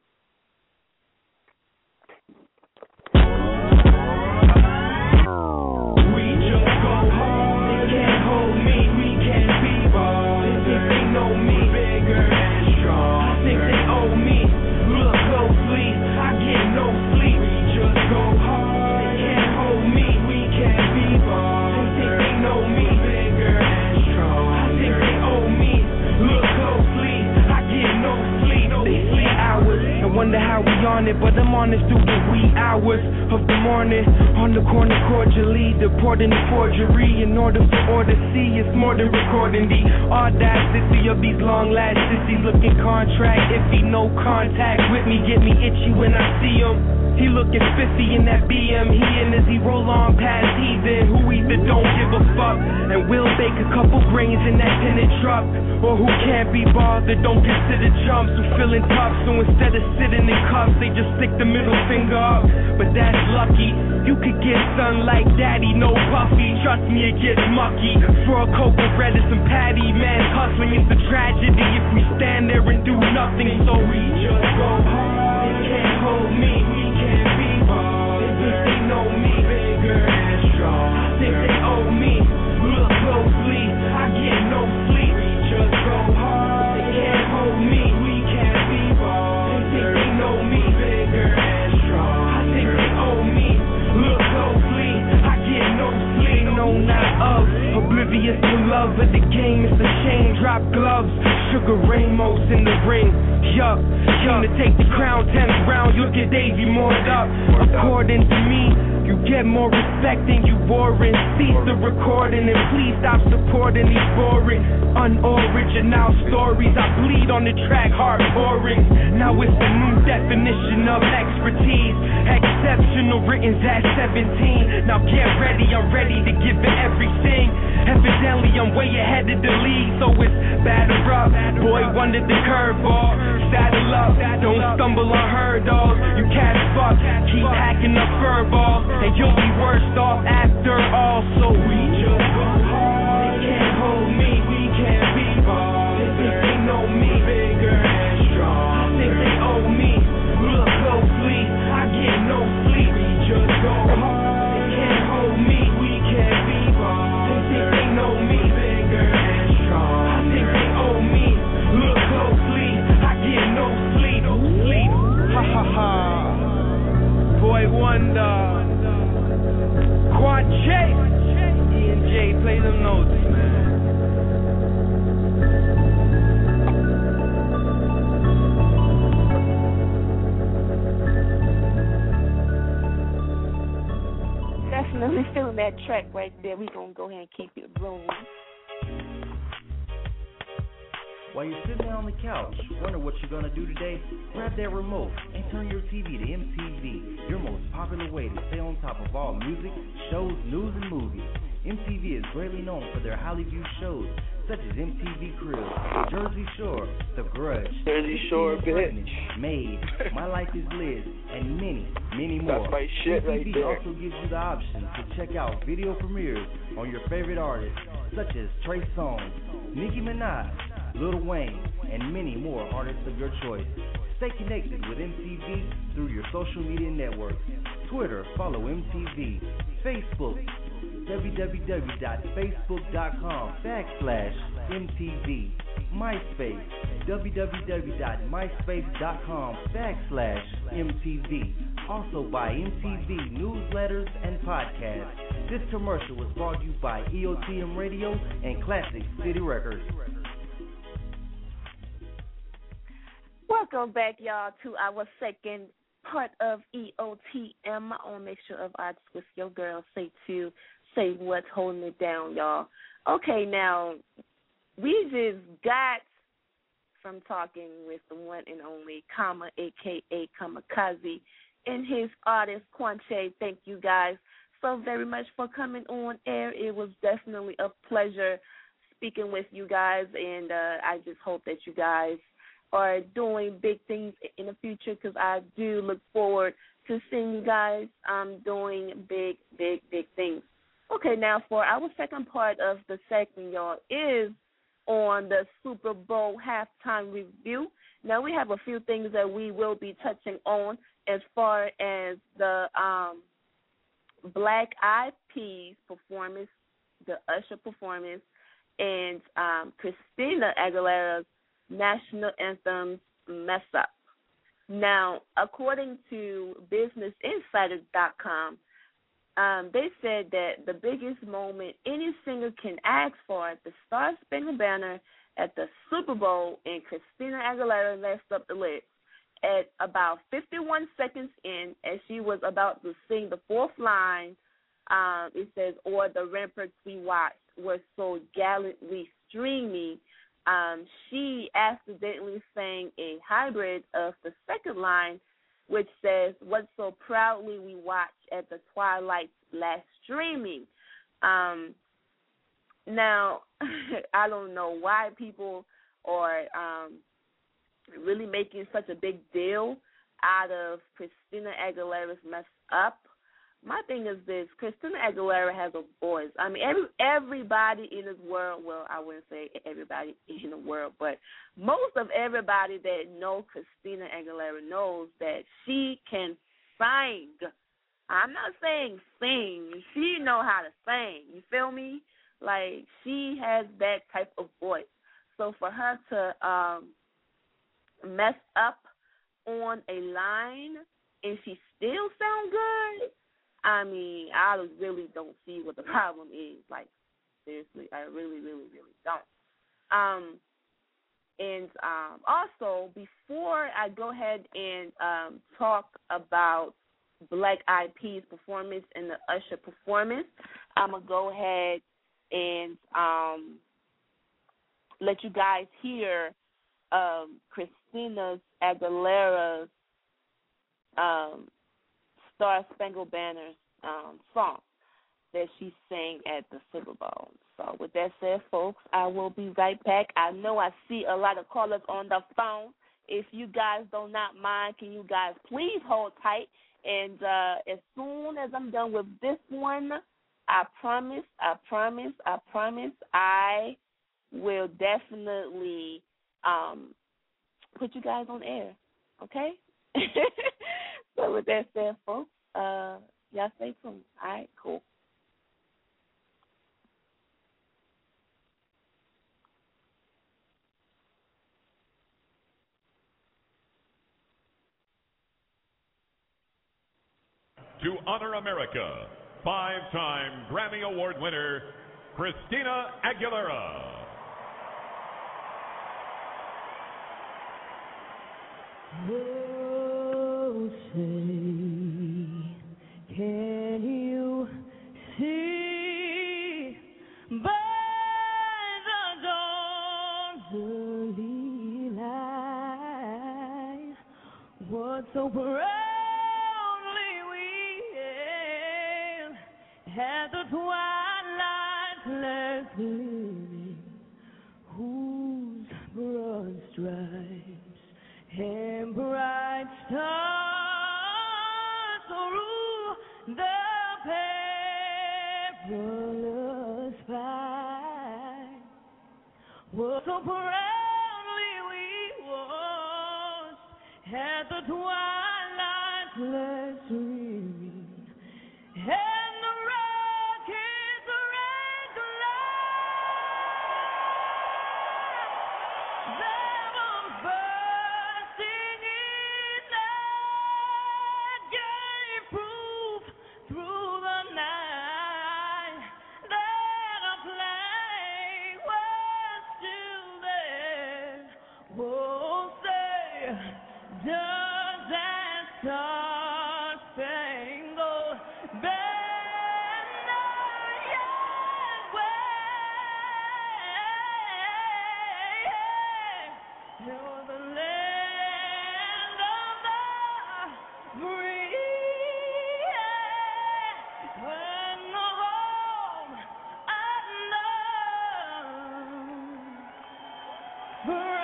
Wonder how we on it, but I'm on this through the wee hours of the morning. On the corner cordially, deporting the forgery. In order for order to see, it's more than recording the audacity of these long last sissies looking contract. Iffy, no contact with me, get me itchy when I see him. He looking fifty in that B M, he and as he roll on past heathen who either don't give a fuck and will bake a couple grains in that tinted truck, or who can't be bothered, don't consider jumps, who feeling tough, so instead of sitting in cuffs, they just stick the middle finger up. But that's lucky, you could get son like daddy, no puffy, trust me it gets mucky. For a cocoa bread and some patty, man, hustling is a tragedy if we stand there and do nothing, so we just go hard. They can't hold me. They know me bigger and strong. I think they owe me. Look closely, I get no sleep. We just go hard. They can't hold me. We can't be bald. They think they know me bigger and strong. I think they owe me. Look closely, I get no sleep. No, not of. Oblivious to love of the game. It's a shame. Drop gloves. Sugar Ramos in the ring. Yup, came to take the crown, tenth round, you'll get Davey moored up. According to me, you get more respect than you boring. Cease the recording and please stop supporting these boring, unoriginal stories. I bleed on the track, hard pouring. Now it's a new definition of expertise. Exceptional written at seventeen. Now get ready, I'm ready to give it everything. Evidently I'm way ahead of the league, so it's batter up. Boy Wonder the curveball. Saddle up, don't stumble on hurdles. You can't fuck, keep hacking up fur balls, and you'll be worse off after all. So we just go hard. They can't hold me, we can't be bald. They think they know me bigger and strong. I think they owe me. Look closely, I get no sleep. We just go hard. They can't hold me, we can't be bald. They think they know me bigger and strong. I think they owe me. Look closely. No sleep, no sleep. Ha ha ha. Boy Wonder. Quad J. E and J, play them notes, man. Definitely feeling that track right there. We're going to go ahead and keep it rolling. While you're sitting there on the couch, wonder what you're gonna do today? Grab that remote and turn your T V to M T V, your most popular way to stay on top of all music, shows, news, and movies. M T V is greatly known for their highly viewed shows, such as M T V Cribs, Jersey Shore, The Grudge, Jersey Shore, bitch, Made, My Life is Liz, and many, many more. That's my shit M T V right there. also gives you the option to check out video premieres on your favorite artists, such as Trey Songz, Nicki Minaj, Lil Wayne, and many more artists of your choice. Stay connected with M T V through your social media networks. Twitter, follow M T V. Facebook, www.facebook.com backslash MTV. MySpace, www.myspace.com backslash MTV. Also by M T V newsletters and podcasts. This commercial was brought to you by E O T M Radio and Classic City Records. Welcome back, y'all, to our second part of E O T M on Mixture of Arts with your girl, Say Two, Say What's Holding It Down, y'all. Okay, now, we just got from talking with the one and only Kama, a k a. Kamikaze, and his artist, Quanche. Thank you guys so very much for coming on air. It was definitely a pleasure speaking with you guys, and uh, I just hope that you guys are doing big things in the future, because I do look forward to seeing you guys um, doing big, big, big things. Okay, now for our second part of the segment, y'all, is on the Super Bowl halftime review. Now, we have a few things that we will be touching on as far as the um, Black Eyed Peas performance, the Usher performance, and um, Christina Aguilera's National Anthem Mess Up. Now, according to Business Insider dot com, um, they said that the biggest moment any singer can ask for at the Star Spangled Banner at the Super Bowl, and Christina Aguilera messed up the lyrics. At about fifty-one seconds in, as she was about to sing the fourth line, um, it says, "Or the ramparts we watched were so gallantly streaming." Um, she accidentally sang a hybrid of the second line, which says, "What so proudly we watched at the twilight's last streaming." Um, now, I don't know why people are um, really making such a big deal out of Christina Aguilera's Mess Up. My thing is this: Christina Aguilera has a voice. I mean, every everybody in this world, well, I wouldn't say everybody in the world, but most of everybody that knows Christina Aguilera knows that she can sing. I'm not saying sing. She know how to sing. You feel me? Like, she has that type of voice. So for her to um, mess up on a line and she still sound good, I mean, I really don't see what the problem is. Like, seriously, I really, really, really don't. Um, and um, also, before I go ahead and um, talk about Black Eyed Peas performance and the Usher performance, I'm going to go ahead and um, let you guys hear um, Christina Aguilera's um, Star Spangled Banner um, song that she sang at the Super Bowl. So with that said, folks, I will be right back. I know I see a lot of callers on the phone. If you guys do not mind, can you guys please hold tight? And uh, as soon as I'm done with this one, I promise, I promise, I promise I will definitely um, put you guys on air, okay? So with that said, folks, uh, y'all stay tuned. All right, cool. To honor America, five-time Grammy Award winner, Christina Aguilera. Oh, say, can you see by the dawn's early so proudly we hailed at the twilight's last gleaming, whose broad stripes and bright stars through the perilous fight. Was so proudly we watched at the twilight's last gleaming, and the rocket's red glare, they were bursting in that gave proof through the night that a plane was still there. Oh, say, does that star-spangled banner yet wave? You're the land of the free, and the home unknown.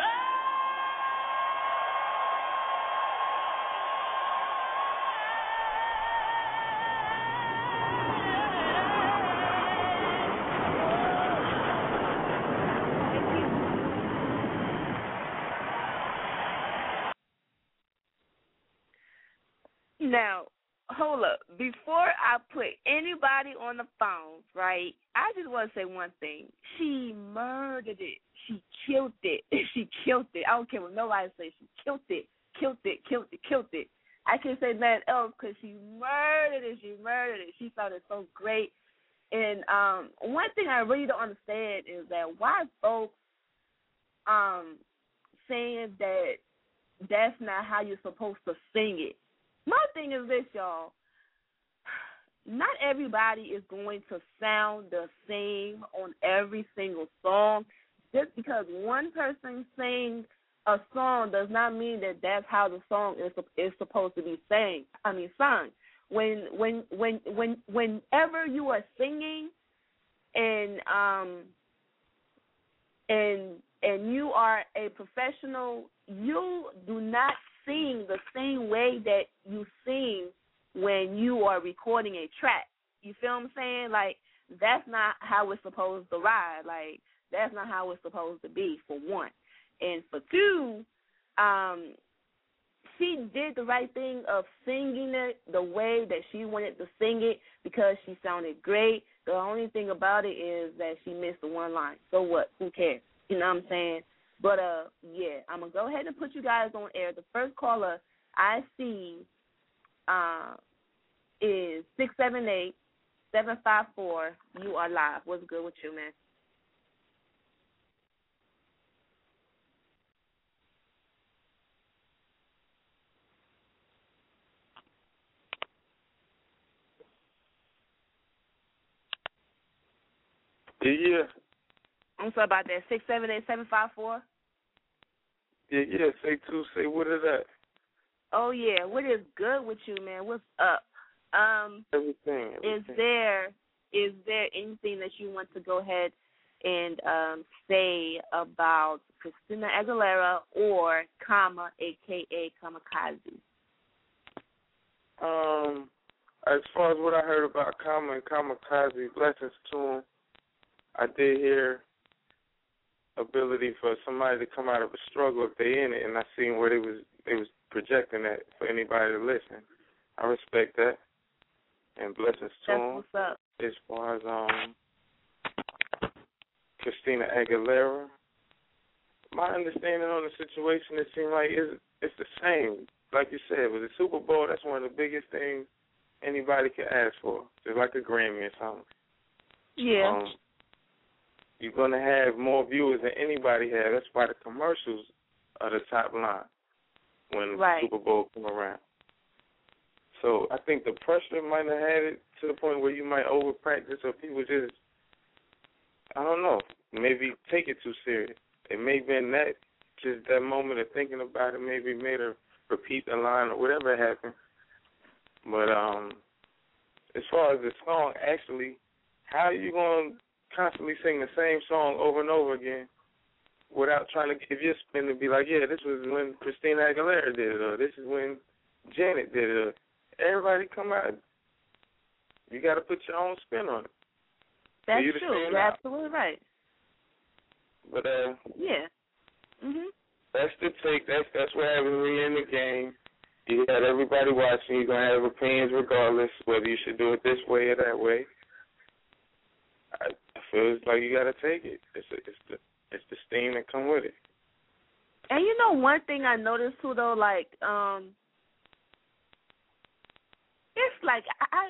Now, hold up. Before I put anybody on the phone, right, I just want to say one thing. She murdered it. She killed it. She killed it. I don't care what nobody says. She killed it, killed it, killed it, killed it. I can't say nothing else because she murdered it. She murdered it. She sounded so great. And um, one thing I really don't understand is that why folks um, saying that that's not how you're supposed to sing it. My thing is this, y'all. Not everybody is going to sound the same on every single song. Just because one person sings a song does not mean that that's how the song is is supposed to be sang. I mean, sung. When when when when whenever you are singing, and um and and you are a professional, you do not sing the same way that you sing when you are recording a track. You feel what I'm saying? Like, that's not how it's supposed to ride. Like, that's not how it's supposed to be, for one. And for two, um, she did the right thing of singing it the way that she wanted to sing it because she sounded great. The only thing about it is that she missed the one line. So what? Who cares? You know what I'm saying? But, uh, yeah, I'm going to go ahead and put you guys on air. The first caller I see uh, is six seven eight, seven five four. You are live. What's good with you, man? Yeah. I'm sorry about that. six seven eight, seven five four. Yeah, yeah. Say two. Say what is that? Oh, yeah. What is good with you, man? What's up? Um, everything, everything. Is there is there anything that you want to go ahead and um, say about Christina Aguilera or Kama, a k a. Kamikaze? Um, as far as what I heard about Kama and Kamikaze, blessings to him. I did hear ability for somebody to come out of a struggle if they in it, and I seen where they was they was projecting that for anybody to listen. I respect that, and blessings to That's him. What's up? As far as um Christina Aguilera, my understanding on the situation, it seemed like it's, it's the same. Like you said, with the Super Bowl, that's one of the biggest things anybody can ask for, just like a Grammy or something. Yeah. Um, you're going to have more viewers than anybody has. That's why the commercials are the top line when right. the Super Bowl come around. So I think the pressure might have had it to the point where you might over-practice or people just, I don't know, maybe take it too serious. It may have been that, just that moment of thinking about it maybe made her repeat the line or whatever happened. But um, as far as the song, actually, how are you going to constantly sing the same song over and over again without trying to give your spin to be like, yeah, this was when Christina Aguilera did it, or this is when Janet did it, or everybody come out. You got to put your own spin on it. That's true. You're absolutely right. But uh, yeah. Mhm. That's the take. That's that's what happens when you're in the game. You got everybody watching. You're gonna have opinions regardless whether you should do it this way or that way. I, I feel it's like you got to take it. It's a, it's the it's the steam that come with it. And you know one thing I noticed too though, like um, it's like I.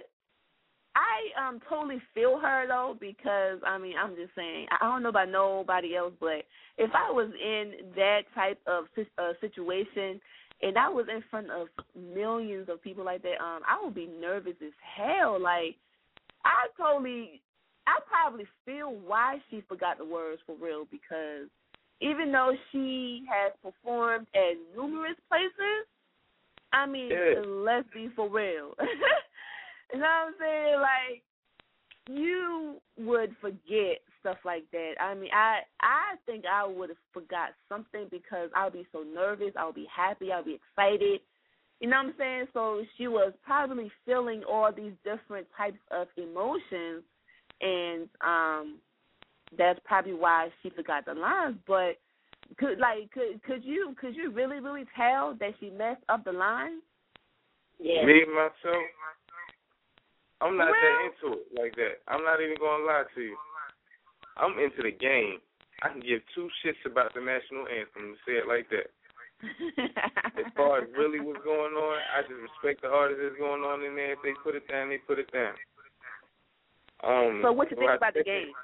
I um totally feel her though, because I mean I'm just saying I don't know about nobody else, but if I was in that type of uh, situation and I was in front of millions of people like that, um I would be nervous as hell. Like I totally, I probably feel why she forgot the words for real, because even though she has performed at numerous places, I mean yeah. let's be for real. You know what I'm saying? Like, you would forget stuff like that. I mean, I I think I would have forgot something because I would be so nervous. I would be happy. I would be excited. You know what I'm saying? So she was probably feeling all these different types of emotions, and um, that's probably why she forgot the lines. But could like could could you could you really really tell that she messed up the lines? Yeah. Me myself. I'm not well, that into it like that. I'm not even going to lie to you. I'm into the game. I can give two shits about the national anthem, to say it like that. As far as really what's going on, I just respect the artists that's going on in there. If they put it down, they put it down. Um, so what you think about the game?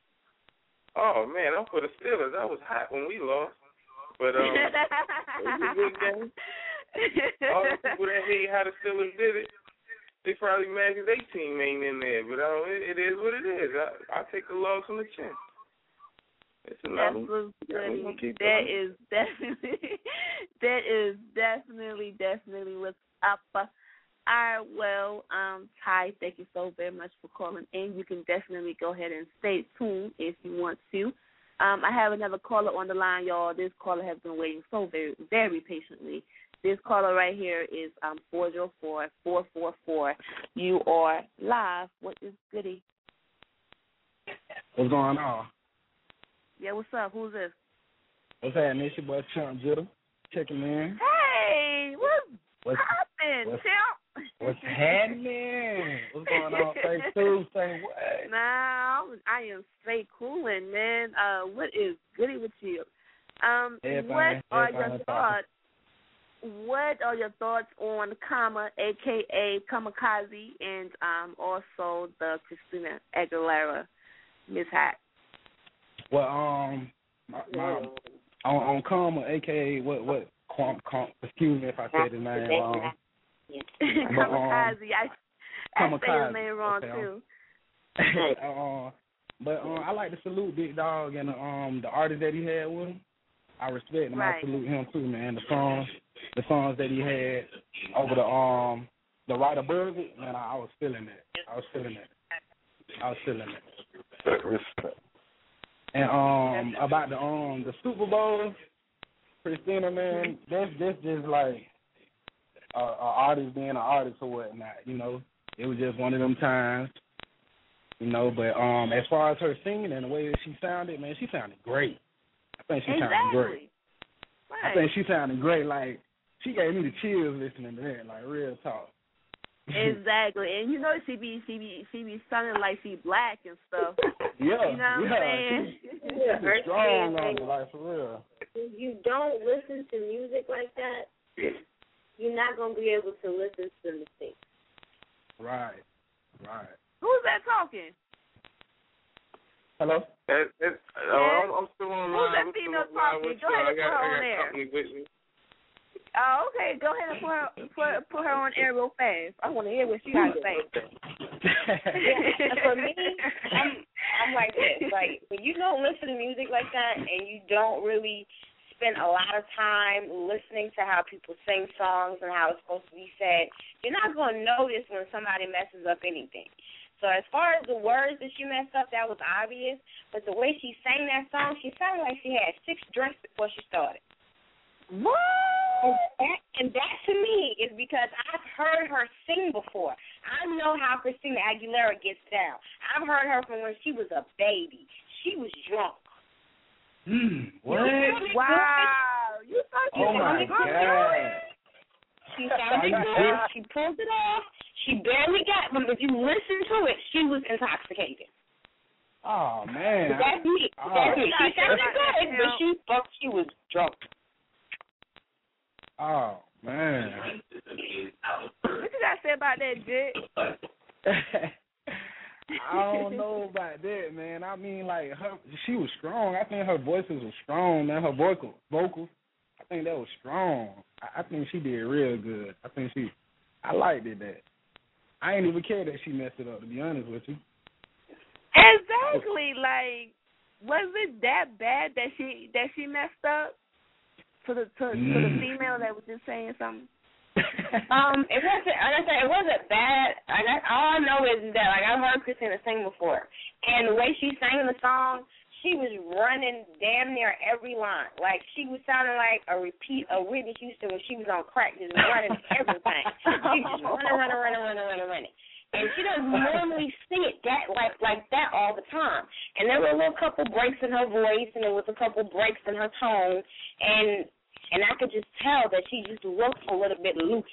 Oh, man, I'm for the Steelers. I was hot when we lost. But um, it was a good game. All the people that hate how the Steelers did it, they probably mad because their team ain't in there, but um, it, it is what it is. I, I take the loss on the chin. It's another. That is definitely, that is definitely, definitely what's up. All right, well, um, Ty, thank you so very much for calling in. You can definitely go ahead and stay tuned if you want to. Um, I have another caller on the line, y'all. This caller has been waiting so very, very patiently. This caller right here is um four zero four, four four four. You are live. What is goody? What's going on? Yeah, what's up? Who's this? What's happening? It's your boy Chump Jitter. Checking in. Hey, what's, what's happening, what's, Chump? What's happening? What's going on? Say two, say what? Nah, I am straight cooling, man. Uh, what is goody with you? Um, everybody, what are everybody your thoughts? What are your thoughts on Kama, a k a. Kamikaze, and um, also the Christina Aguilera mishap? Well, um, my, my, on, on Kama, a k a what, what, Kwam, Kwam, excuse me if I said his name wrong. Kamikaze, um, I, I say his name wrong, okay, too. uh, but um, I like to salute Big Dog and um, the artist that he had with him. I respect him. Right. I salute him, too, man. The songs. The songs that he had over the um the right above it, man, I, I was feeling that. I was feeling that. I was feeling that. Respect. And um about the um the Super Bowl, Christina, man, that's that's just like a, a artist being an artist or whatnot, you know. It was just one of them times, you know. But um as far as her singing and the way that she sounded, man, she sounded great. I think she exactly. sounded great. Right. I think she sounded great. Like, she gave me the chills listening to that, like, real talk. Exactly. And you know she be she be she be sounding like she black and stuff. Yeah. You know what yeah. I'm saying? She, yeah, she's strong on it, like, for real. If you don't listen to music like that, you're not gonna be able to listen to the things. Right. Right. Who's that talking? Hello? It, it, yeah. uh, I'm, I'm still on Who's line. that female talking? Go ahead and put her on air. Oh, okay. Go ahead and put her, put, put her on air real fast. I want to hear what she got to say. Yeah. For me, I'm, I'm like this. Like, when you don't listen to music like that and you don't really spend a lot of time listening to how people sing songs and how it's supposed to be said, you're not going to notice when somebody messes up anything. So as far as the words that she messed up, that was obvious. But the way she sang that song, she sounded like she had six drinks before she started. What? And that, and that to me is because I've heard her sing before. I know how Christina Aguilera gets down. I've heard her from when she was a baby. She was drunk. Mm, what? Wow. You thought she oh my God. She sounded good. She pulled it off. She barely got, but if you listen to it, she was intoxicated. Oh, man. But that's me. Oh. That's me. She sounded good, but she thought she was drunk. Oh, man. What you got to say about that, Jit? I don't know about that, man. I mean, like, her, she was strong. I think her voices were strong, man. Her vocal, vocals, I think that was strong. I, I think she did real good. I think she, I liked it that. I ain't even care that she messed it up, to be honest with you. Exactly. Like, was it that bad that she that she messed up? To the to, mm. to the female that was just saying something. um, it wasn't. Like I said, it wasn't bad. I got, all I know is that like I've heard Christina sing before, and the way she sang the song, she was running damn near every line. Like she was sounding like a repeat of Whitney Houston when she was on crack, just running everything. She was just running, running, running, running, running, running. And she doesn't normally sing it that like like that all the time. And there were a little couple breaks in her voice, and there was a couple breaks in her tone, and. And I could just tell that she just looked a little bit loose.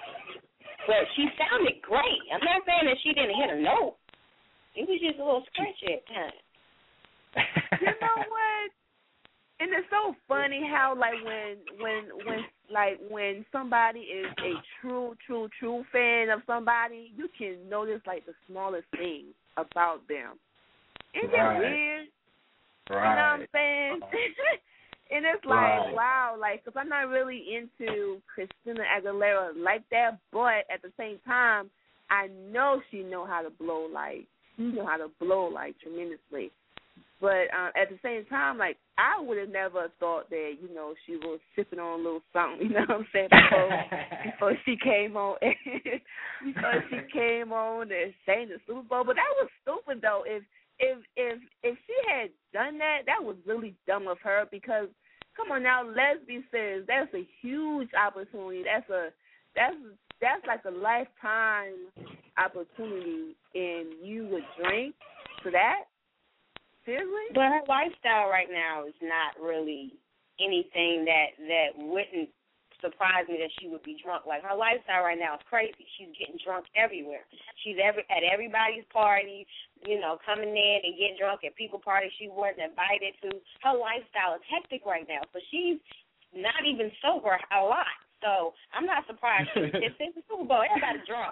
But she sounded great. I'm not saying that she didn't hit a note. It was just a little scratchy at times. You know what? And it's so funny how like when when when like when somebody is a true, true, true fan of somebody, you can notice like the smallest things about them. Isn't right. it weird? Right. You know what I'm saying? And it's like, right. wow, like, because I'm not really into Christina Aguilera like that, but at the same time, I know she know how to blow, like, she know how to blow, like, tremendously. But um, at the same time, like, I would have never thought that, you know, she was sipping on a little something, you know what I'm saying, before, before she came on, before she came on and sang the Super Bowl. But that was stupid, though. If If if if she had done that, that was really dumb of her because, come on now, Leslie says that's a huge opportunity. That's a that's that's like a lifetime opportunity, and you would drink for that? Seriously? But her lifestyle right now is not really anything that that wouldn't surprise me that she would be drunk. Like, her lifestyle right now is crazy. She's getting drunk everywhere. She's every at everybody's party, you know, coming in and getting drunk at people parties she wasn't invited to. Her lifestyle is hectic right now. So she's not even sober a lot. So I'm not surprised. It's the Super Bowl. Everybody's drunk.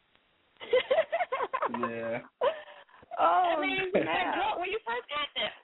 Yeah. Oh, I mean, you got drunk when you first got there.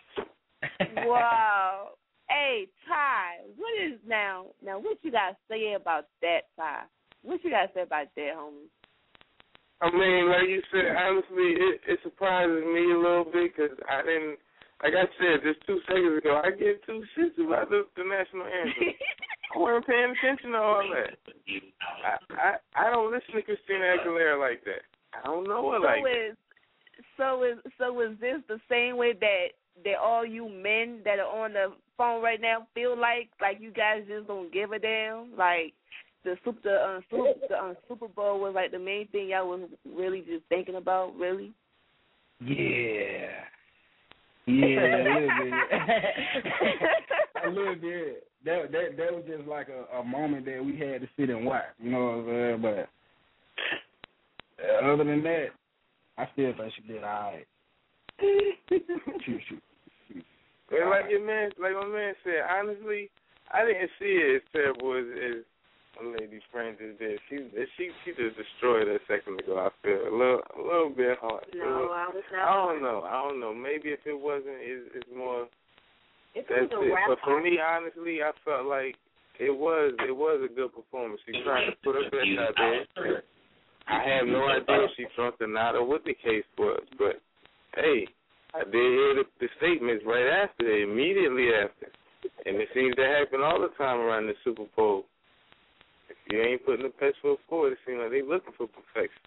Wow. Hey, Ty, what is now, now what you got to say about that, Ty? What you got to say about that, homie? I mean, like you said, honestly, it, it surprises me a little bit because I didn't, like I said just two seconds ago, I give two shits about the, the national anthem. I wasn't paying attention to all that. I, I I don't listen to Christina Aguilera like that. I don't know her so like is, that. So is, so is this the same way that, that all you men that are on the phone right now feel like, like you guys just don't give a damn? Like, the super, the, uh, super, the uh, Super Bowl was like the main thing y'all was really just thinking about, really? Yeah. Yeah, a little bit. a little bit. That, that, that was just like a, a moment that we had to sit and watch, you know what I'm saying? But other than that, I still think she did all right. shoot, shoot. And like your man, like my man said, honestly, I didn't see it as terrible as, as my lady friend just did. She she she just destroyed it a second ago. I feel a little a little bit hard. No, I was not. I don't know. I don't know. Maybe if it wasn't, it's, it's more. It that's was a it. rap But for me, honestly, I felt like it was it was a good performance. She tried to put her best out there. I have no idea if she drunk or not or what the case was, but hey, I did hear the, the statements right after, immediately after. And it seems to happen all the time around the Super Bowl. If you ain't putting the best foot forward, it seems like they looking for perfection.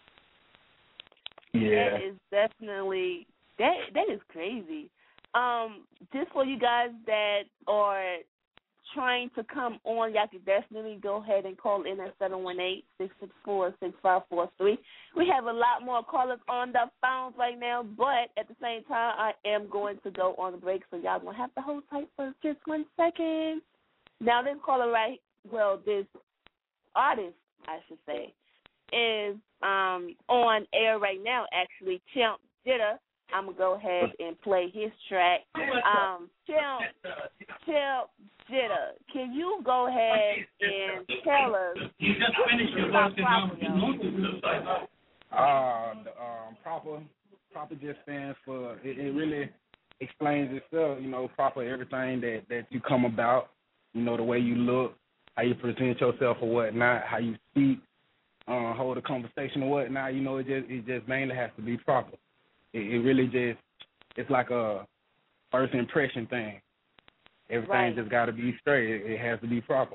Yeah. That is definitely, that that is crazy. Um, just for you guys that are trying to come on, y'all can definitely go ahead and call in at seven one eight, six six four, six five four three. We have a lot more callers on the phones right now, but at the same time, I am going to go on a break, so y'all going to have to hold tight for just one second. Now, this caller right, well, this artist, I should say, is um, on air right now, actually, Champ Jitta. I'm going to go ahead and play his track. Um, Champ, Champ Jitta, can you go ahead and tell us about Proper, yo? Uh, the, um, Proper, Proper just stands for, it, it really explains itself, you know, Proper, everything that, that you come about, you know, the way you look, how you present yourself or whatnot, how you speak, uh, hold a conversation or whatnot, you know, it just it just mainly has to be proper. It, it really just, it's like a first impression thing. Everything right. just got to be straight. It, it has to be proper.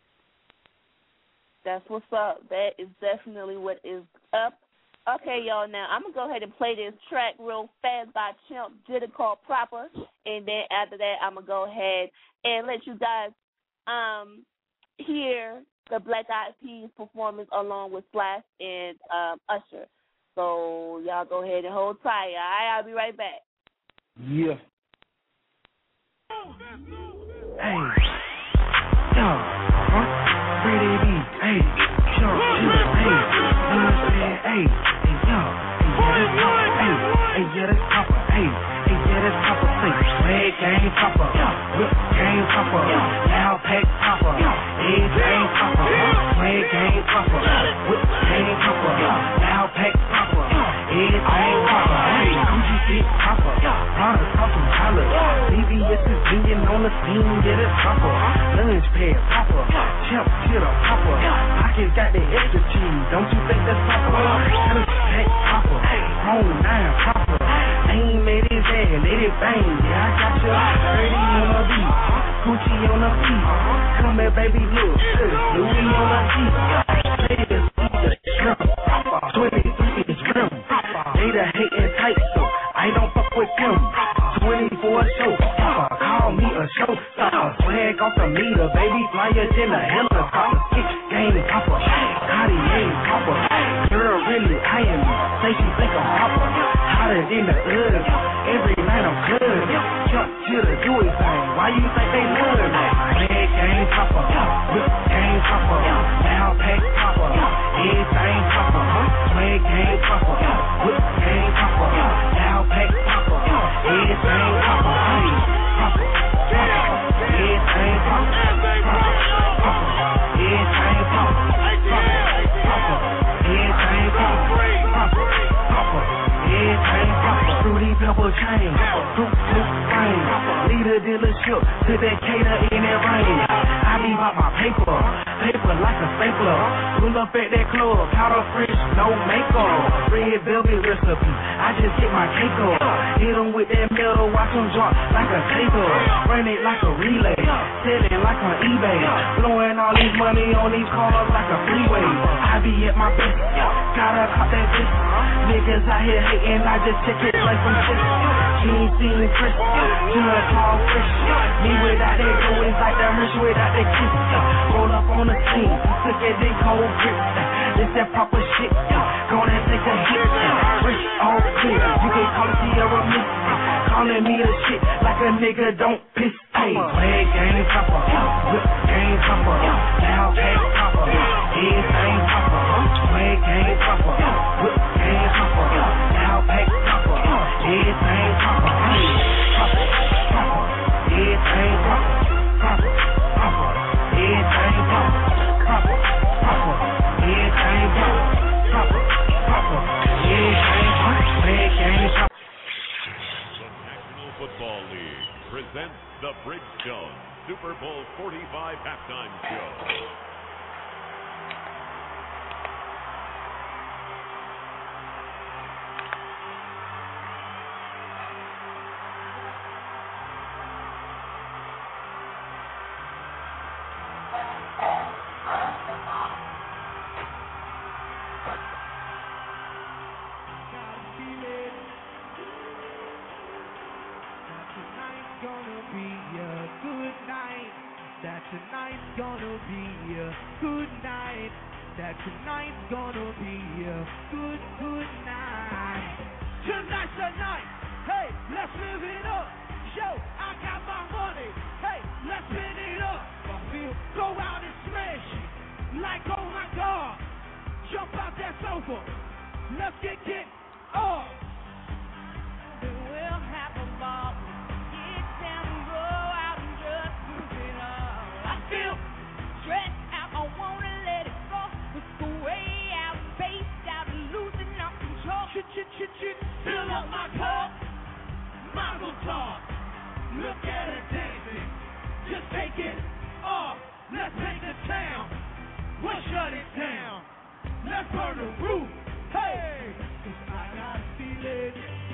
That's what's up. That is definitely what is up. Okay, y'all, now I'm going to go ahead and play this track real fast by Champ Jitta called Proper, and then after that I'm going to go ahead and let you guys um, hear the Black Eyed Peas performance along with Splash and um, Usher. So y'all go ahead and hold tight, all right? I'll be right back. Yeah. Hey, yo, huh? Pretty B, hey, yo, hey, you know what I'm saying? Hey, hey, yo, hey, yeah, that's proper, hey, hey, yeah, that's proper, hey, hey, yeah, that's proper, say, swag game proper, whip game proper, now pack proper, egg game proper, swag game proper, whip game proper, now pack proper, egg game proper, hey, Gucci fit proper, Prada talking holler, C B S is being on the scene, yeah, that's proper, lunch pad proper, Champ Jitta proper, pockets got the extra cheese, don't you think that's proper, Tennis pack proper, home nine proper, ain't made his ass, let it bang, yeah, I got you, thirty on the beat, Gucci on the feet, come here baby, look, Louis on the feet, ladies, twenty-three is grim, they the hating tight, so I don't fuck with them, twenty-four show, call me a show, swag off the meter, baby, flyer than a helicopter, kick game proper, Cartier proper, girl really eyeing me, say she think I'm proper, hotter than the hood, every night I'm good, Champ Jitta do his thing, why you think they love me, swag game proper, whip game proper, now pack proper, everything proper, swag game proper, whip game proper, now pack proper, everything proper, hey, proper, proper, everything proper, proper, proper, everything proper, proper, everything proper, proper, proper, everything proper, Fruity Pebble chain, fruit, fruit, rain, leader dealership, to that cater in that rain, I be about my paper, paper like a stapler, pull up at that club, powder fresh, no makeup, red velvet recipe, I just get my cake up, hit them with that metal, watch them drop like a taker, run it like a relay, sell it like on eBay, blowing all this money on these cars like a freeway, I be at my best, gotta cop that bitch, niggas out here hating, I just check it like some shit, she ain't feeling fresh, just call fresh, me without that dough is like the Hershey without that kiss, roll up on the scene, took it in cold grip, this that proper shit, gonna take a hit, fresh all clear, you can call it Sierra Mist, calling me the shit like a nigga don't piss, hey, swag game proper, whip game proper, now pack proper, everything proper, swag game proper, whip game proper, now pack proper, everything proper, hey, proper, proper, everything proper, proper, proper, everything proper, proper, proper, everything proper, proper, proper, everything proper, swag game proper. National Football League presents the Bridgestone Super Bowl forty-five halftime show. gonna be a good night. That tonight's gonna be a good night. That tonight's gonna be a good, good night. Tonight's the night. Hey, let's live it up. Yo, I got my money. Hey, let's spin it up. I feel go out and smash it. Like, oh my God. Jump out that sofa. Let's get get up. Then we'll have a ball. Get down and go out and just move it up. I feel stressed out. I wanna let it go. It's the way out, spaced out, losing all control. Ch ch ch ch. Fill up my cup. Mazel tov. Look at her dancing. Just take it off. Let's take the town. We'll shut it down. Let's burn the roof. Hey, 'cause I got a feeling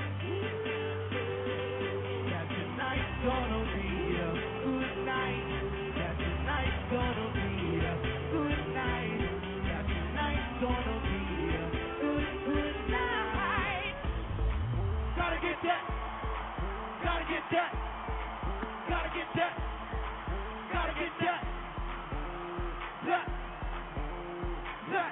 that tonight's gonna be a good night. That tonight's gonna be a good night. That tonight's gonna be a good, good night. Gotta get that. Gotta get that. Gotta get that. Gotta get that. That. That.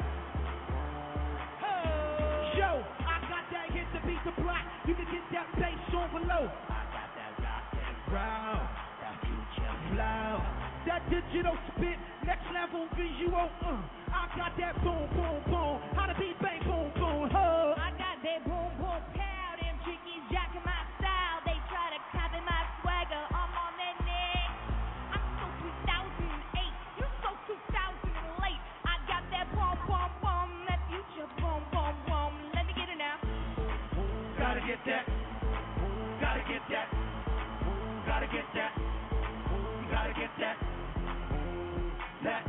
Oh. Yo, I got that hit to beat the block. You can get that bass on below. I got that rock and roll. That future flow. That digital spit. Next level visual. Uh. I got that boom, boom, boom. How to beat bang, boom, boom. Oh. I got that boom, boom, pow. Them chickies jacking my style. They try to copy my swagger. I'm on their neck. I'm so two thousand eight. You so two thousand late. I got that boom, boom, boom. That future boom, boom, boom. Let me get it now. Gotta get that. Gotta get that. Gotta get that. You gotta get that. That.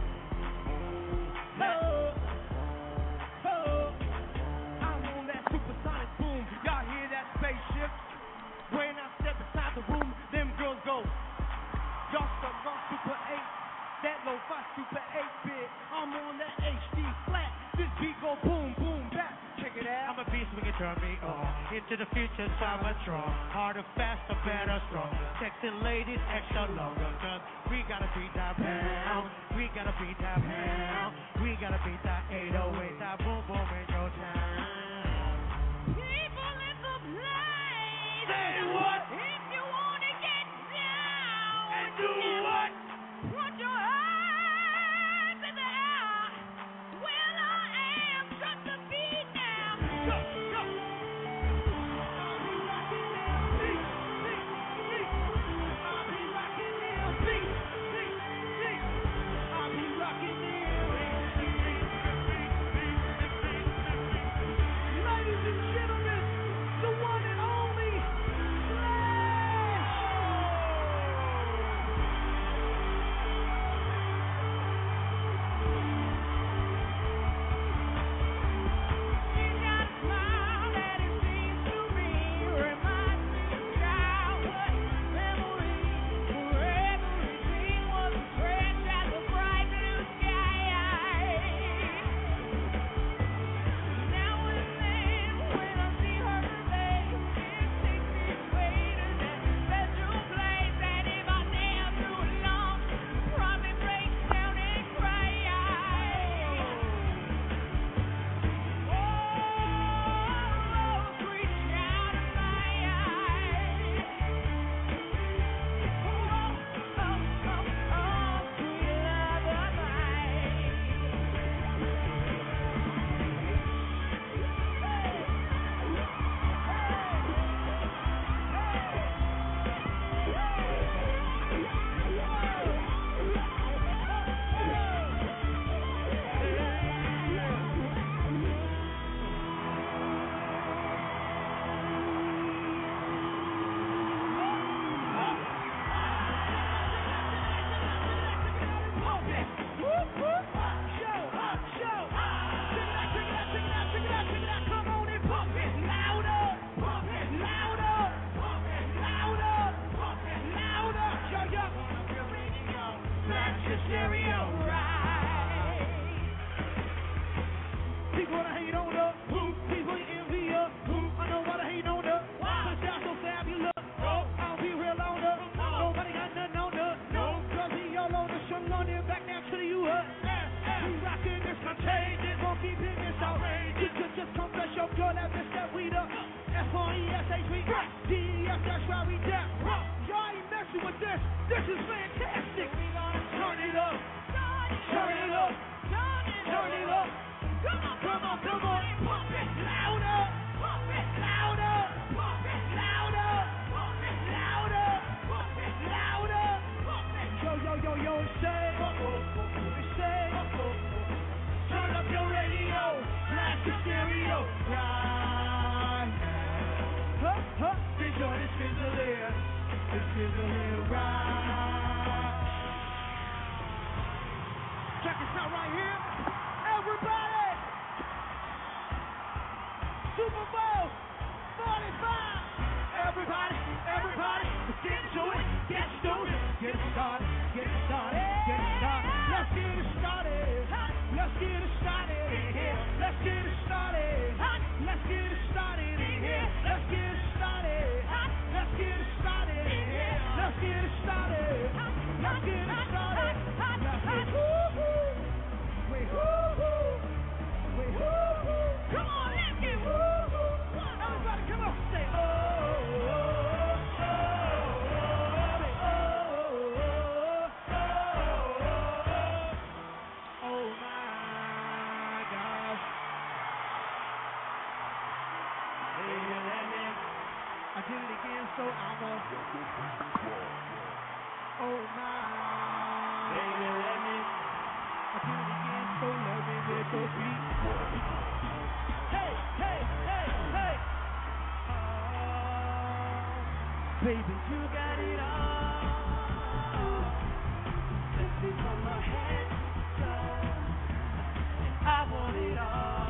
Oh. Oh. I'm on that supersonic boom. Y'all hear that spaceship? When I step inside the room, them girls go. Y'all stuck on Super eight. That lo-fi Super eight bit. I'm on that H D flat. This beat go boom, boom, back. Check it out. I'm a beast when you turn me on. Into the future, Cybertron. Harder, faster, better, stronger. Texting ladies extra longer. Cause we gotta beat that pound. We gotta beat that pound. We gotta beat that eight oh eight. That boom, boom in your town. People in the place. Say what? If you wanna get down. And do what? Put your hands in the air. Well, I am just the beat now. Go, go. I'll be rocking them beats, beats, beats. I'll be rocking them beats, beats, beats. I'll be rocking them beats, beats, beats, beats, beats. Ladies and gentlemen, the one and only Slash. She's got a smile that it seems to me reminds me of childhood memories, where everything was fresh as a bright blue sky. Now and then, when I see her face, it takes me away to that special place. And if I dare too long, probably break down and cry. Oh, sweet child of mine. Oh, oh, oh, oh, sweet love of mine. Pump it. Whoop, whoop. Show, show. Check it out, check it out, check it out, check it out, check it out. Come on and pump it. Louder. Pump it. Louder. Pump it. Louder. Pump it. Louder. Yo, yo. That's your stereo, right? People wanna hate on her. People envy her. I know why they hate on her. Cause y'all so fabulous. I'll be real on her. No This is fantastic. Turn it up. Turn it up. Turn it up. Come on, come on, come on. Pump it louder. Pump it louder. Pump it louder. Pump it louder. Pump it louder. Yo, yo, yo, yo, say. Say. Turn up your radio. Blast your stereo. Right. Huh, huh. This joint is fizzling. It's fizzling right. Check this out right here. Everybody. Super Bowl forty-five. Everybody, everybody, let's get to it. Get started. Get started. Get started. Get started. Let's get it started. Let's get it started in here. Let's get it started. Let's get it started in here. Let's get it started. Let's get it started in here. Let's get it started. Let's get it started. Let's get it. Wait, woo-hoo. Wait, woo-hoo. Come on, let's get woo-hoo. Everybody, come on. Say, oh, oh, oh, oh, oh, my gosh. Baby, let me. I did it again, so I'm a. Oh my. Baby, let me. I did it again, so let me get your feet. Hey, hey, hey, hey. Oh, baby, you got it all. Let's see from my head to toe. I want it all.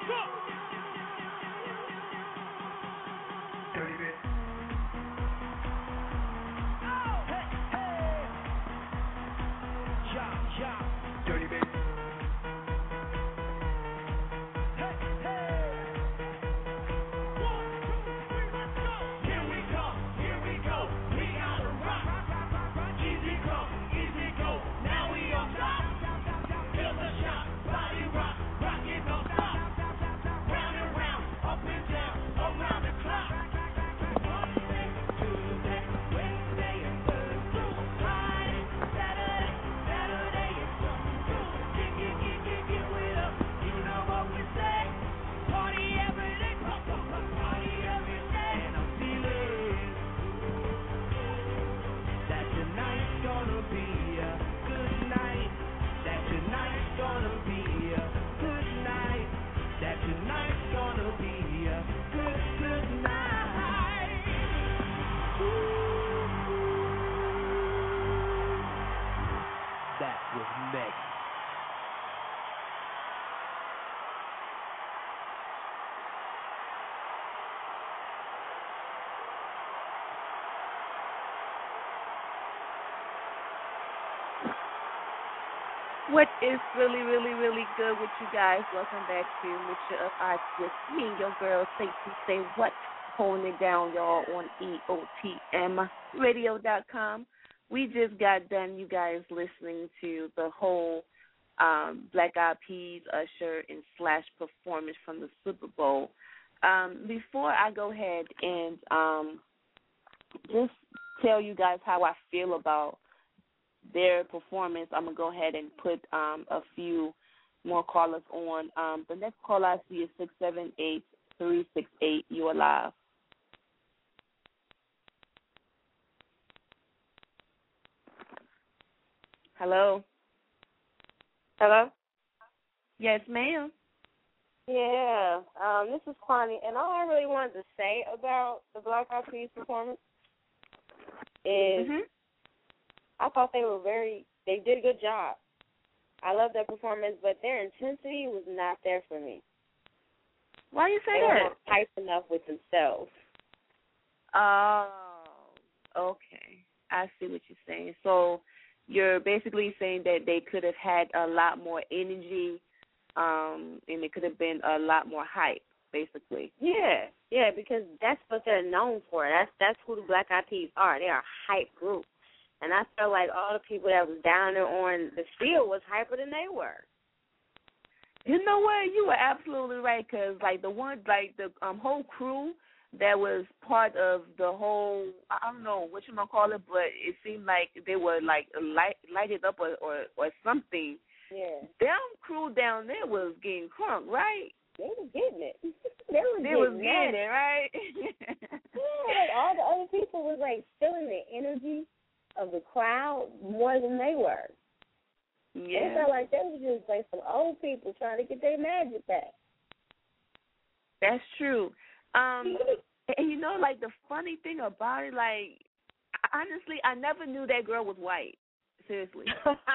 Dirty bit. Dirty bit. That was next. What is really, really, really good with you guys? Welcome back to Mixture of Arts with me, your girl, Say to Say What, holding it down, y'all, on E O T M radio dot com. We just got done, you guys, listening to the whole um, Black Eyed Peas, Usher, and Slash performance from the Super Bowl. Um, before I go ahead and um, just tell you guys how I feel about their performance, I'm going to go ahead and put um, a few more callers on. Um, the next call I see is six seven eight, three six eight. You are live. Hello? Hello? Yes, ma'am. Yeah, um, this is Kwani, and all I really wanted to say about the Black Eyed Peas performance is mm-hmm. I thought they were very, they did a good job. I love their performance, but their intensity was not there for me. Why you say they that? They weren't hype enough with themselves. Oh, okay. I see what you're saying. So you're basically saying that they could have had a lot more energy, um, and it could have been a lot more hype, basically. Yeah, yeah, because that's what they're known for. That's that's who the Black Eyed Peas are. They are a hype group. And I felt like all the people that was down there on the field was hyper than they were. You know what? You were absolutely right, because, like, the one, like, the um, whole crew that was part of the whole, I don't know what you going to call it, but it seemed like they were, like, light, lighted up or, or, or something. Yeah. Them crew down there was getting crunk, right? They was getting it. they was they getting, was getting it, right? Yeah, like, all the other people was, like, feeling the energy of the crowd more than they were. Yeah. It felt like they were just like some old people trying to get their magic back. That's true. Um, and you know, like, the funny thing about it, like, honestly, I never knew that girl was white. Seriously.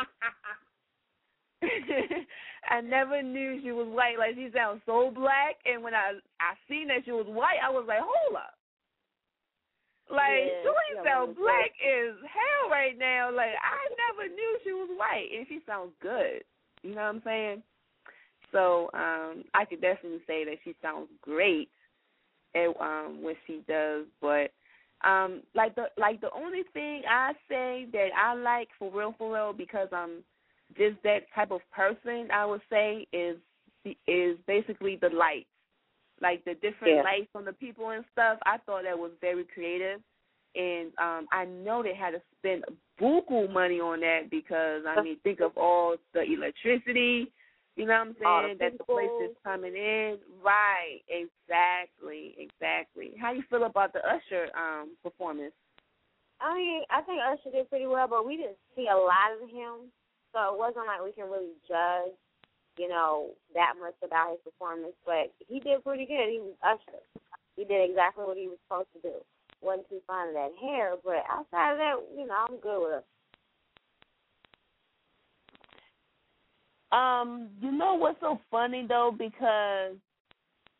I never knew she was white. Like, she sounds so black, and when I I seen that she was white, I was like, hold up. Like, yeah, Julie sounds black as hell right now. Like, I never knew she was white, and she sounds good. You know what I'm saying? So um, I could definitely say that she sounds great at um, what she does. But um, like the like the only thing I say that I like for real, for real, because I'm just that type of person, I would say is is basically the lights. Like the different yeah. lights on the people and stuff, I thought that was very creative. And um, I know they had to spend buku money on that because, I mean, think of all the electricity, you know what I'm saying, the that the place is coming in. Right, exactly, exactly. How you feel about the Usher um, performance? I mean, I think Usher did pretty well, but we didn't see a lot of him, so it wasn't like we can really judge, you know, that much about his performance, but he did pretty good. He was Usher. He did exactly what he was supposed to do. Wasn't too fond of that hair, but outside of that, you know, I'm good with it. Um, you know what's so funny, though, because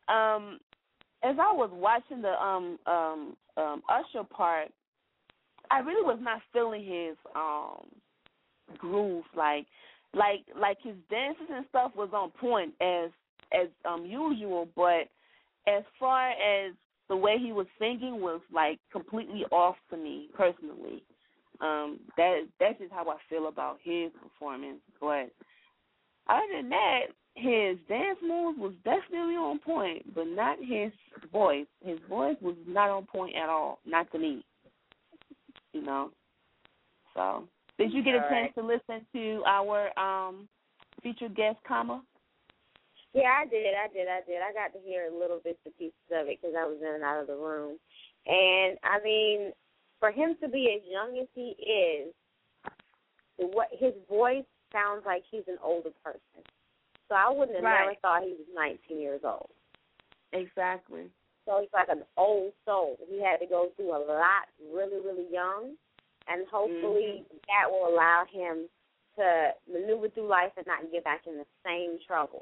um, as I was watching the um um um Usher part, I really was not feeling his um groove. Like like like his dances and stuff was on point as as um usual, but as far as the way he was singing was like completely off to me personally. Um, that that's just how I feel about his performance. But other than that, his dance moves was definitely on point, but not his voice. His voice was not on point at all, not to me. You know. So, did you get a all chance right. to listen to our um, featured guest, Kama? Yeah, I did, I did, I did. I got to hear little bits and pieces of it because I was in and out of the room. And, I mean, for him to be as young as he is, what his voice sounds like he's an older person. So I wouldn't have Right. never thought he was nineteen years old. Exactly. So he's like an old soul. He had to go through a lot really, really young, and hopefully mm-hmm. that will allow him to maneuver through life and not get back in the same trouble.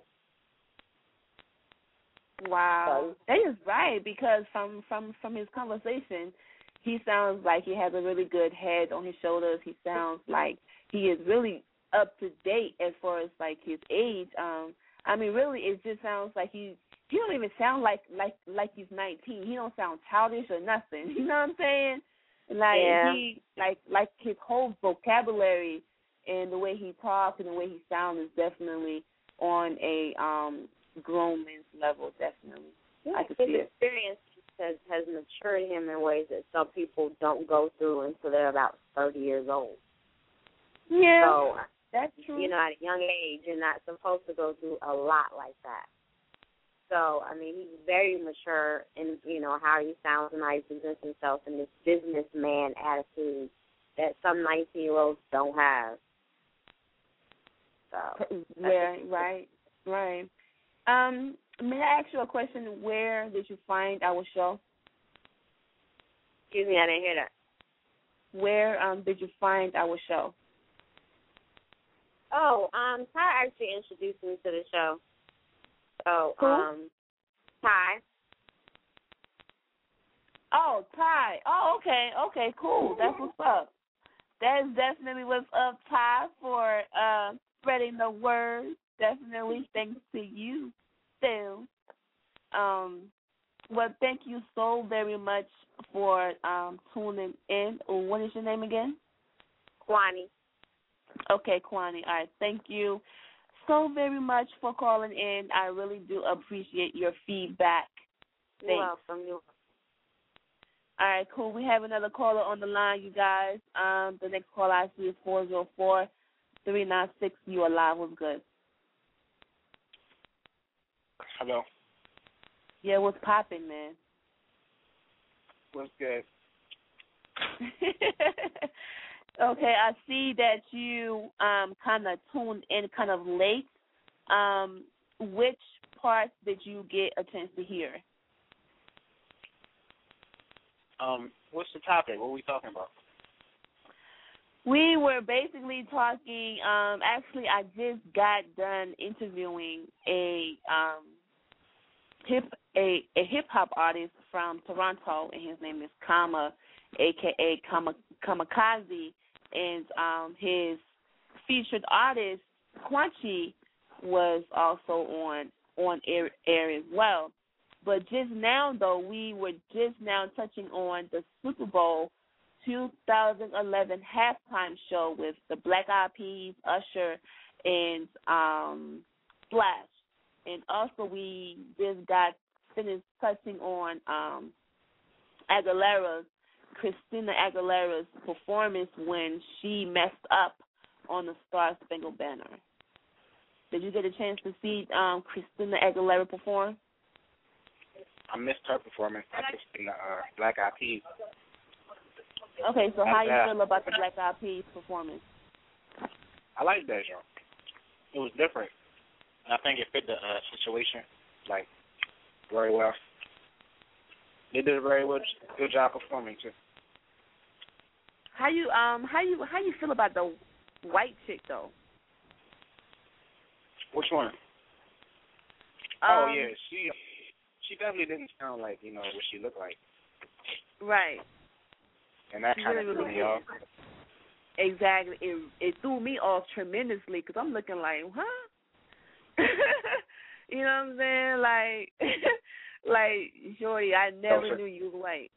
Wow, that is right, because from, from, from his conversation, he sounds like he has a really good head on his shoulders. He sounds like he is really up to date as far as like his age. Um, I mean, really, it just sounds like he he don't even sound like like like he's nineteen. He don't sound childish or nothing. You know what I'm saying? Like yeah. he like like his whole vocabulary and the way he talks and the way he sounds is definitely on a um grown man's level. Definitely, yeah, I can his see it. experience has has matured him in ways that some people don't go through until they're about thirty years old. Yeah, so, that's true. You know, at a young age, you're not supposed to go through a lot like that. So, I mean, he's very mature in, you know, how he sounds and how he presents himself in this businessman attitude that some nineteen-year-olds don't have. So, yeah, right, right. Um, may I ask you a question? Where did you find our show? Excuse me, I didn't hear that. Where um did you find our show? Oh, um, Ty actually introduced me to the show. So, Who? um, Ty. Oh, Ty. Oh, okay, okay, cool. That's what's up. That's definitely what's up, Ty, for uh, spreading the word. Definitely thanks to you, Phil. Um, well, thank you so very much for um, tuning in. What is your name again? Kwani. Okay, Kwani. All right, thank you so very much for calling in. I really do appreciate your feedback. Thanks. You're welcome. You're welcome. All right, cool. We have another caller on the line, you guys. Um, the next caller I see is four zero four, three nine six. You are live. What's good? Hello. Yeah, what's popping, man? What's good? Okay, I see that you um, kind of tuned in kind of late. Um, which parts did you get a chance to hear? Um, what's the topic? What are we talking about? We were basically talking. Um, actually, I just got done interviewing a um, hip a, a hip hop artist from Toronto, and his name is Kama, aka Kama, Kamikaze, and um, his featured artist Quanchi was also on on air, air as well. But just now, though, we were just now touching on the Super Bowl two thousand eleven halftime show with the Black Eyed Peas, Usher, and um, Splash. And also we just got finished touching on um, Aguilera's, Christina Aguilera's performance when she messed up on the Star Spangled Banner. Did you get a chance to see um, Christina Aguilera perform? I missed her performance. I just seen the uh, Black Eyed Peas. Okay, so how That's you that. feel about the Black Eyed Peas performance? I like that show. It was different. And I think it fit the uh, situation, like, very well. They did a very good, good job performing too. How you um how you how you feel about the white chick though? Which one? Um, oh yeah, she she definitely didn't sound like, you know, what she looked like. Right. And that She kind of really, threw really me off. Exactly. It it threw me off tremendously because I'm looking like, huh? You know what I'm saying? Like, like, shorty, I never knew you were white.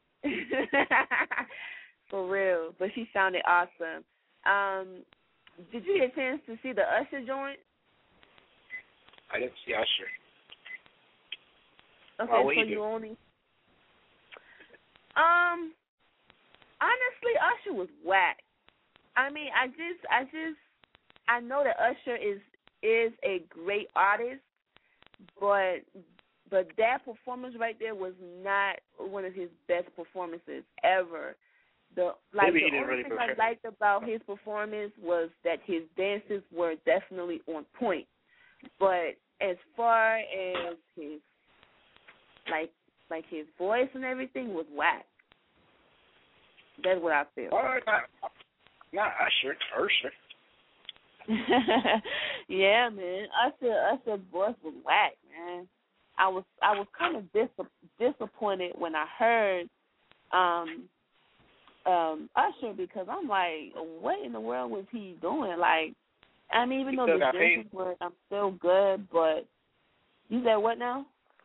For real. But she sounded awesome. Um, did you get a chance to see the Usher joint? I didn't see Usher. Okay, well, what so you, you only. Um, honestly, Usher was whack. I mean, I just, I just, I know that Usher is is a great artist, but but that performance right there was not one of his best performances ever. The like Maybe the he didn't only really thing I prepare. liked about his performance was that his dances were definitely on point. But as far as his like like his voice and everything was whack. That's what I feel. Well, not, not Usher, Usher. Yeah, man. Usher Usher's voice was whack, man. I was I was kind of dis- disappointed when I heard um um Usher because I'm like, what in the world was he doing? Like, I mean, even He though still the got paid. dances were, I'm still good, but you said what now?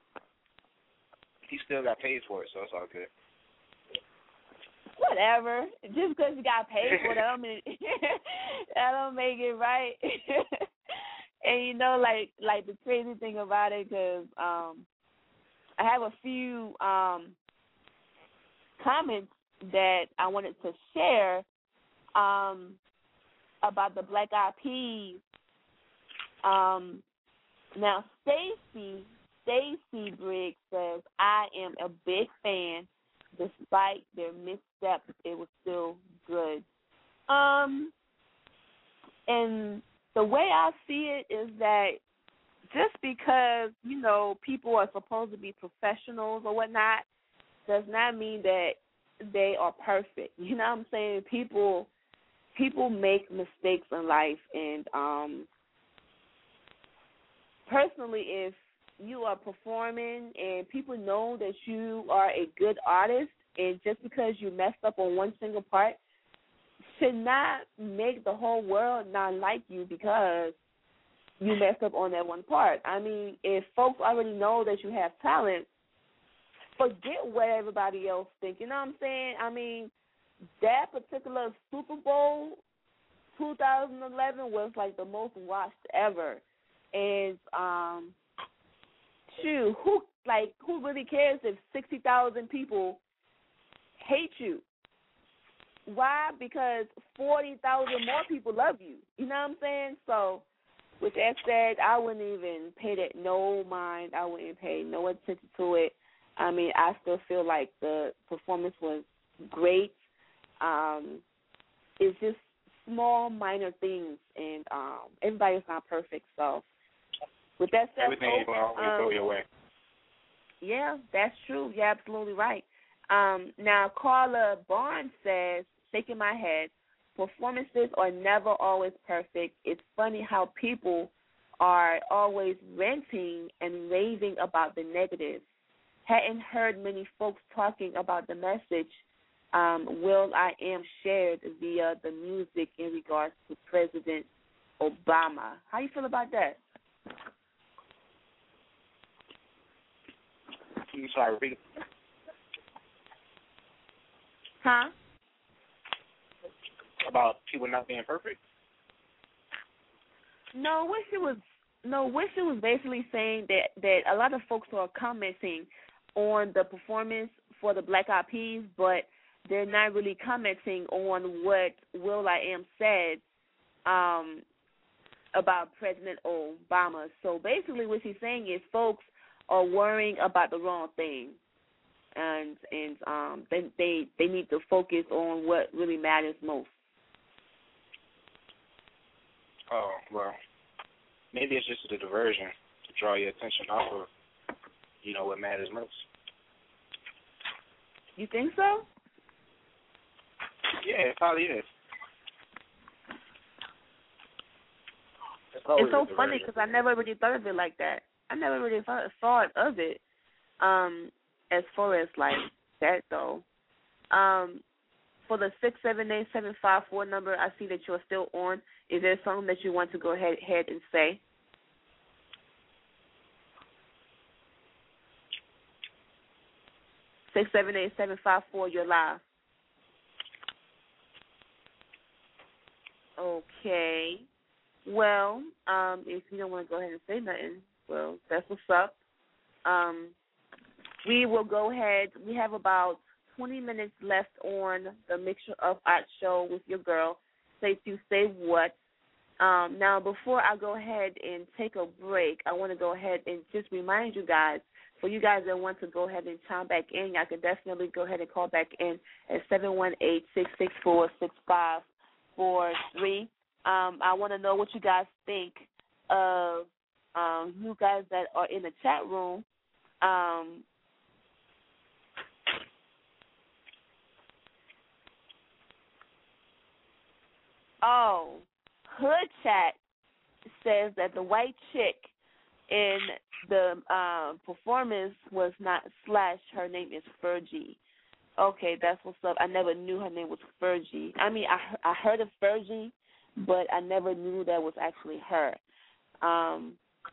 He still got paid for it, so it's all good. Whatever. Just because you got paid for it, that don't mean that don't make it right. And you know, like like the crazy thing about it, because um, I have a few um, comments that I wanted to share um, about the Black Eyed Peas. Um, now, Stacy Stacy Briggs says, "I am a big fan. Despite their missteps, it was still good." Um, and the way I see it is that just because, you know, people are supposed to be professionals or whatnot does not mean that they are perfect. You know what I'm saying? People people make mistakes in life, and um, personally, if you are performing and people know that you are a good artist, and just because you messed up on one single part should not make the whole world not like you because you messed up on that one part. I mean, if folks already know that you have talent, forget what everybody else thinks. You know what I'm saying? I mean, that particular Super Bowl two thousand eleven was like the most watched ever. And um shoot, who like who really cares if sixty thousand people hate you? Why? Because forty thousand more people love you. You know what I'm saying? So, with that said, I wouldn't even pay that no mind. I wouldn't pay no attention to it. I mean, I still feel like the performance was great. Um, it's just small, minor things, and um, everybody's not perfect. So, with that said, Everything folks, will always um, go your way. Yeah, that's true. You're absolutely right. Um, now, Carla Barnes says, shaking my head, performances are never always perfect. It's funny how people are always ranting and raving about the negatives. Hadn't heard many folks talking about the message um, Will I Am shared via the music in regards to President Obama. How you feel about that? I'm sorry, repeat it. Huh? About people not being perfect? No, what she was no, what she was basically saying that, that a lot of folks are commenting on the performance for the Black Eyed Peas, but they're not really commenting on what Will I Am said um, about President Obama. So basically what she's saying is folks are worrying about the wrong thing. And and um, they, they they need to focus on what really matters most. Oh, well, maybe it's just a diversion to draw your attention off of, you know, what matters most. You think so? Yeah, it probably is. It's so funny because I never really thought of it like that. I never really thought, thought of it Um, as far as like that though, um, for the six seven eight seven five four number, I see that you're still on. Is there something that you want to go ahead, ahead and say? Six seven eight seven five four, you're live. Okay. Well, um, if you don't want to go ahead and say nothing, well, that's what's up. Um, we will go ahead. We have about twenty minutes left on the Mixture of Art show with your girl, Say To Say What. Um, now, before I go ahead and take a break, I want to go ahead and just remind you guys, for you guys that want to go ahead and chime back in, I can definitely go ahead and call back in at seven one eight, six six four, six five four three. Um, I want to know what you guys think of um, you guys that are in the chat room. Um, oh, Hood Chat says that the white chick in the um, performance was not Slash. Her name is Fergie. Okay, that's what's up. I never knew her name was Fergie. I mean, I I heard of Fergie, but I never knew that was actually her. Um,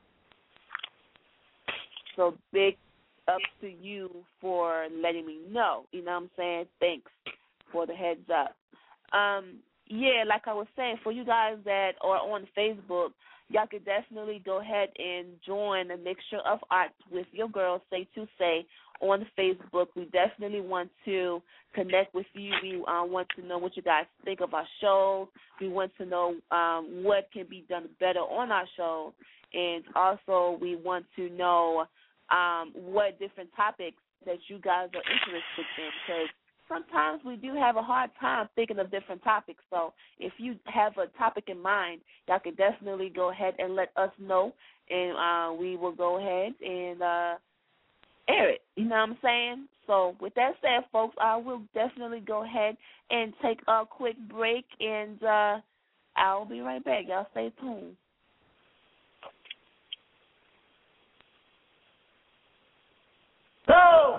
so big up to you for letting me know. You know what I'm saying? Thanks for the heads up. Um, yeah, like I was saying, for you guys that are on Facebook, y'all could definitely go ahead and join the Mixture of Art with your girl, Say To Say, on Facebook. We definitely want to connect with you. We uh, want to know what you guys think of our show. We want to know um, what can be done better on our show. And also we want to know um, what different topics that you guys are interested in, because sometimes we do have a hard time thinking of different topics. So if you have a topic in mind, y'all can definitely go ahead and let us know, and uh, we will go ahead and uh, air it. You know what I'm saying? So with that said, folks, I will definitely go ahead and take a quick break, and uh, I'll be right back. Y'all stay tuned. Go!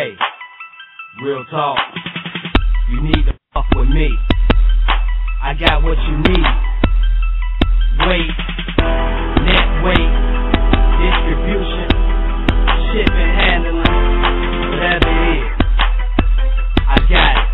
Real talk, you need to fuck with me. I got got what you need. Weight, net weight, distribution, shipping, handling, whatever it is, I got it.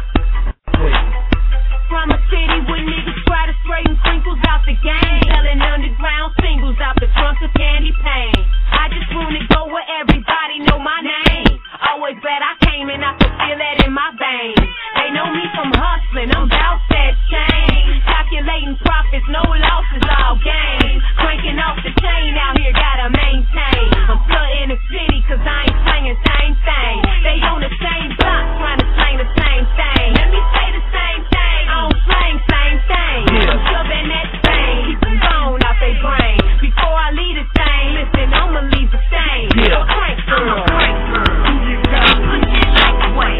Wait. From a city where niggas try to straighten crinkles out the game, selling underground singles out the trunk of Candy Pain. I just wanna go where everybody know my name. Always glad I came and I could feel that in my veins. They know me from hustling, I'm bout that change. Calculating profits, no losses, all gains. Cranking off the chain out here, gotta maintain. I'm flooding the city cause I ain't slanging same thing. They on the same block trying to slang the same thing. Let me say the same thing, I don't slang same thing. I'm shoving that thing, keep them gone out they brain. Before I leave the thing, listen, I'ma leave the same. I'm a crank girl, I'm a crank girl. I push it like way,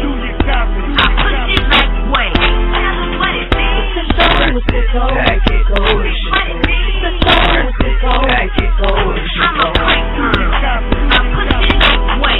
I push it like way. Tell them what it means. The story was this old. Back it goes. What it means. The story was this old. Back it goes. I'm a crank girl. I push it like way,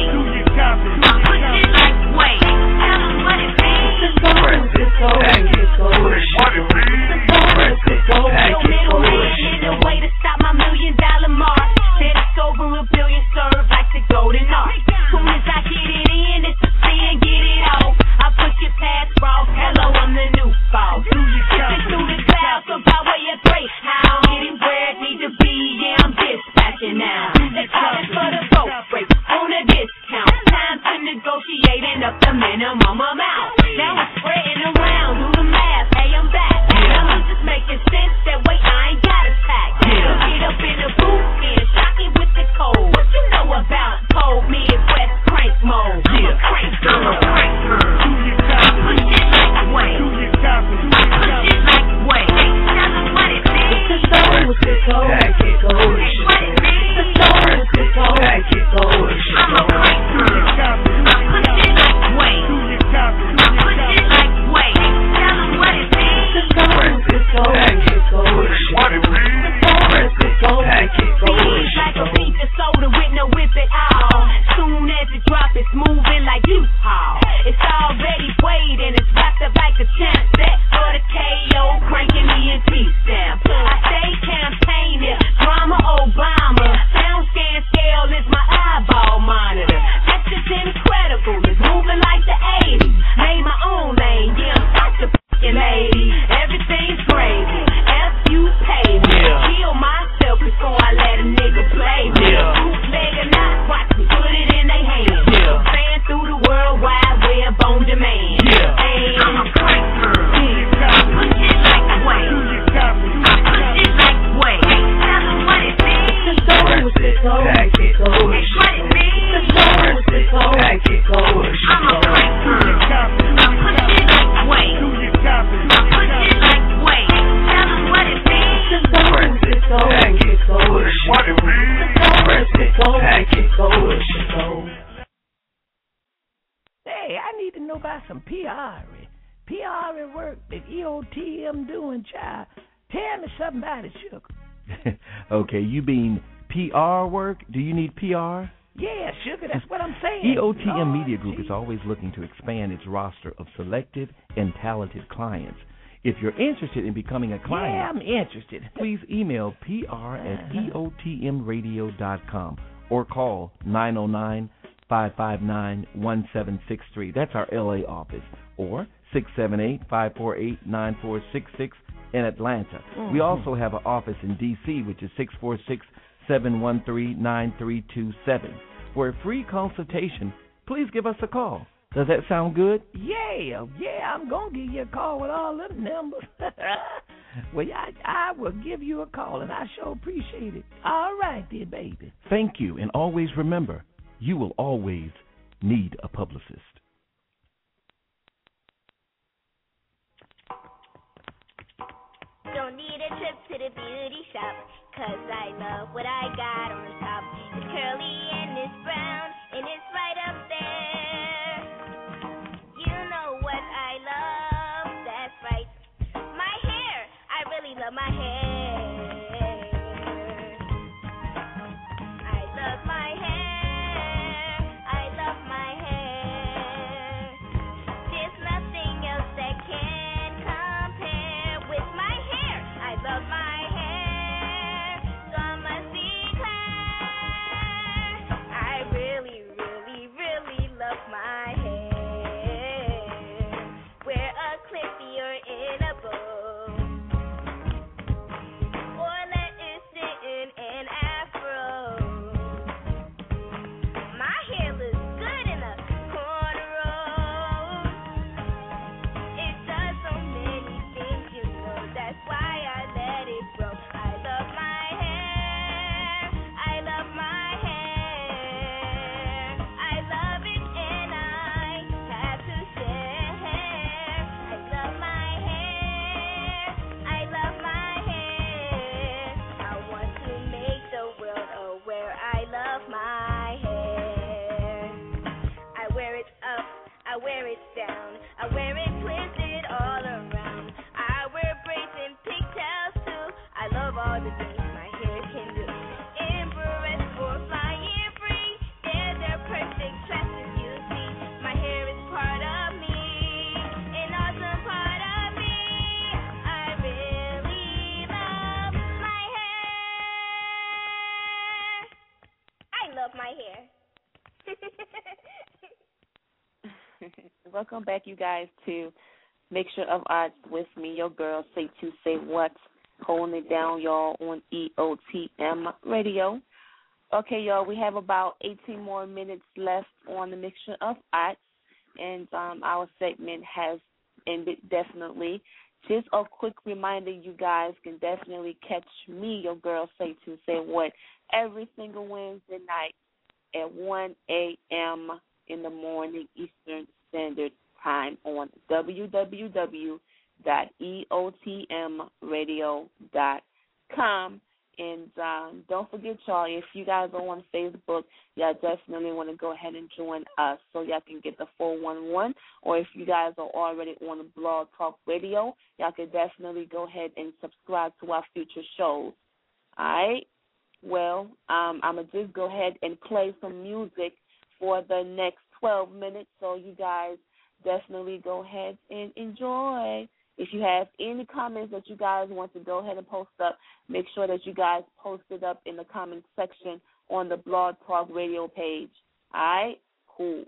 I push it like way. Tell them what it means. The story was this old. Back it goes. What it means. Press it. No middleman in the way to stop my million dollar mark. Said it's over a billion, served like the golden arch. Soon as I get it in, it's a sin, get it off. I push it past Ross, hello, I'm the new boss. Slipping through the clouds, so by way of grace, how I'm getting where it need to be, yeah, I'm dispatching now. They calling for the boat break on a discount. Time to negotiating up the minimum amount. Now it's spreading around, do the math, hey, I'm back. Numbers just making sense, that way I ain't got a pack. Get up in the booth, and shock it with the cold. What you know about cold Midwest crank mode? I'm a crank girl, I'm a crank girl. I push it like way, I push it like way. Tell them what it means. The story was this old. Back it goes. What it means. The story was this old. Back it goes. I'm a crank girl. I push it like way, I push it like way. Tell them what it means. The story was this old. Back it goes. What it means. Back it goes. Seems like a piece of soda with no whip at all. Soon as it drop, it's moving like U-Haul. It's already weighed and it's wrapped up like a champ set for the K O, cranking the N T stamp. I stay campaigning, drama Obama. Sound scan scale is my eyeball monitor. That's just incredible, it's moving like the eighties. Made my own lane, yeah, I'm such a f***ing lady. Everything's crazy, F you pay me. Kill myself before I let a nigga play me. Bootleg or not, watch me put it in they hands. Fan through the world wide web on demand. And I'm a crank girl. I push it like way, I push it like way. Tell them what it means. The story was this old. Back it goes. What it means. The story was this old. Back it goes. I'm a crank girl. I push it like way, I push it like way. Tell them what it means. The story was this old. Back it goes. What it means. Press it. Back it goes. Hey, I need to know about some P R. P R work that E O T M doing, child. Tell me something about it, sugar. Okay, you mean P R work? Do you need P R? Yeah, sugar, that's what I'm saying. E O T M Lord, Media Group geez. is always looking to expand its roster of selected and talented clients. If you're interested in becoming a client, yeah, I'm interested. Please email P R at E O T M radio dot com or call nine oh nine, five five nine, one seven six three. That's our L A office. Or six seven eight, five four eight, nine four six six in Atlanta. Mm-hmm. We also have an office in D C, which is six four six, seven one three, nine three two seven. For a free consultation, please give us a call. Does that sound good? Yeah, yeah, I'm going to give you a call with all them numbers. Well, I, I will give you a call, and I sure appreciate it. All right, dear baby. Thank you, and always remember, you will always need a publicist. Don't need a trip to the beauty shop, 'cause I love what I got on the top. It's curly and it's brown, and it's right up there. You know what I love, that's right. My hair, I really love my hair. I love my hair, I love my hair. There's nothing else that can compare with my all the things my hair can do. Empress or flying free, they're the perfect dresses you see. My hair is part of me, an awesome part of me. I really love my hair. I love my hair. Welcome back, you guys, to Mixture of Arts with me, your girl, Say To Say What, holding it down, y'all, on E O T M Radio. Okay, y'all, we have about eighteen more minutes left on the Mixture of Arts, and um, our segment has ended definitely. Just a quick reminder, you guys can definitely catch me, your girl, Say To Say What, every single Wednesday night at one a.m. in the morning Eastern Standard Time on w w w dot e o t m radio dot com. And um, don't forget, y'all, if you guys are on Facebook, y'all definitely want to go ahead and join us so y'all can get the four one one. Or if you guys are already on the Blog Talk Radio, y'all can definitely go ahead and subscribe to our future shows. All right? Well, um, I'm going to just go ahead and play some music for the next twelve minutes, so you guys definitely go ahead and enjoy. If you have any comments that you guys want to go ahead and post up, make sure that you guys post it up in the comment section on the Blog Talk Radio page. All right? Cool.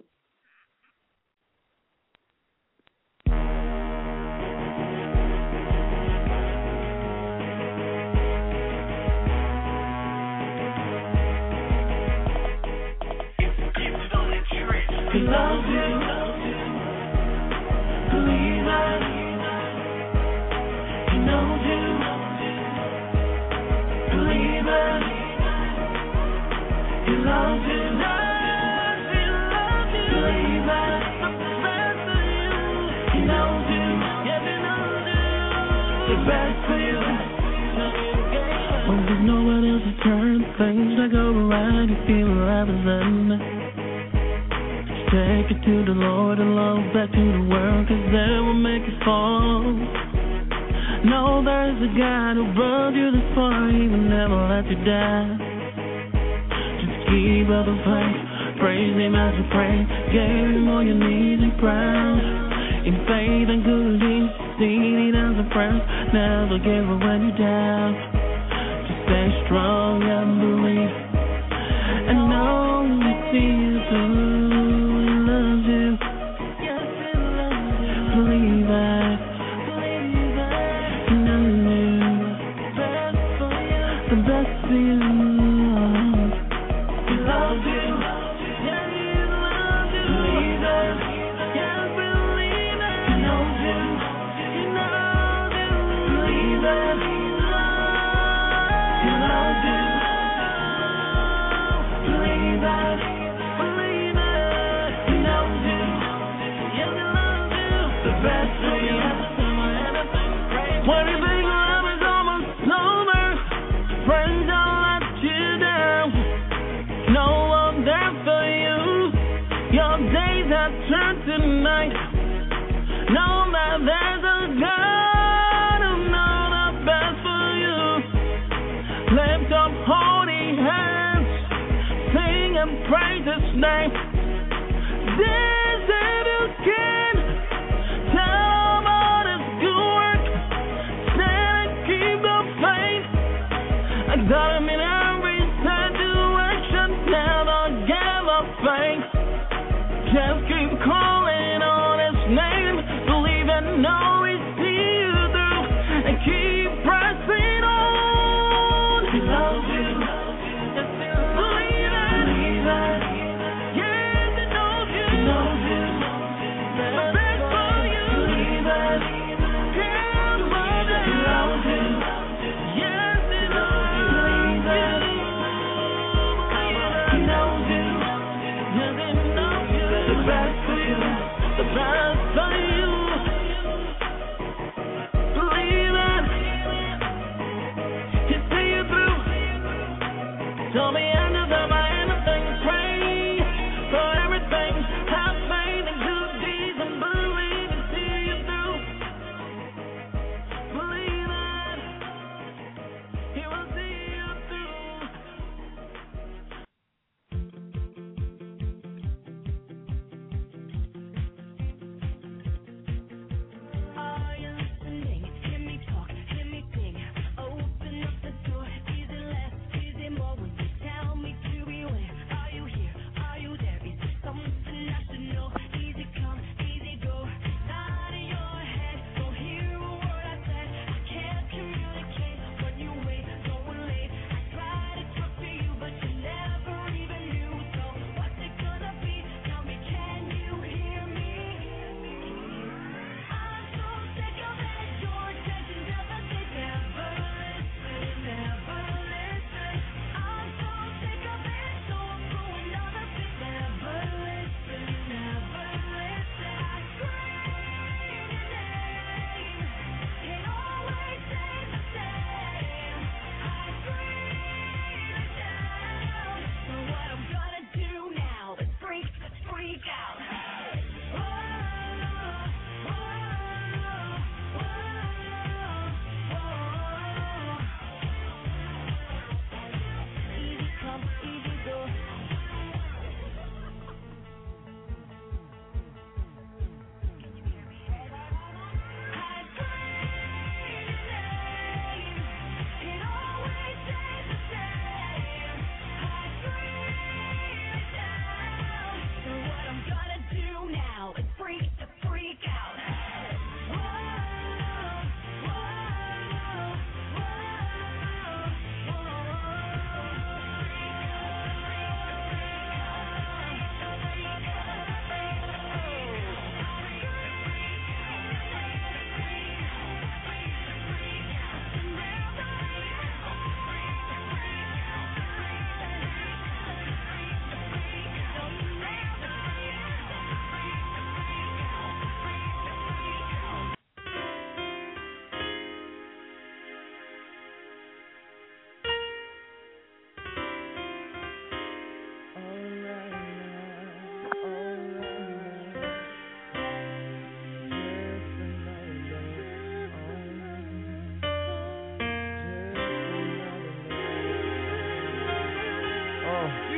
He loves you. Believe it. He knows you. Believe it. He loves you. Believe it. He knows you. The best for you. When there's no one else to turn, things that go around, you feel rather than. Take it to the Lord and love back to the world, cause that will make it fall. No, there's a God who brought you this far, he will never let you down. Just keep up the faith, praise him as you pray, gave him all your needs and crowns. In faith and good deeds, see he doesn't press, never give up when you're down. Just stay strong and believe, and know you see you through. Believe it, know you, the best for you. He loves you, believe it, believe it. He knows you, believe it. He loves you, believe it, believe it. He knows you. Best for you. When you think love is almost over, friends don't let you down. No one there for you. Your days have turned to night. Know that there's a God who knows the best for you. Lift up holy hands, sing and praise His name. This if you can. Tell him all his good work, stand and keep the faith. I got him in every situation, never give up faith. Just keep calling on his name, believe and know he sees you through, and keep pressing on. He loves you. Believe it. Believe it. Yes, he knows you. He knows you. Tell me under the my anything, pray for everything. Have faith in good deeds and believe and see you through. Believe it. He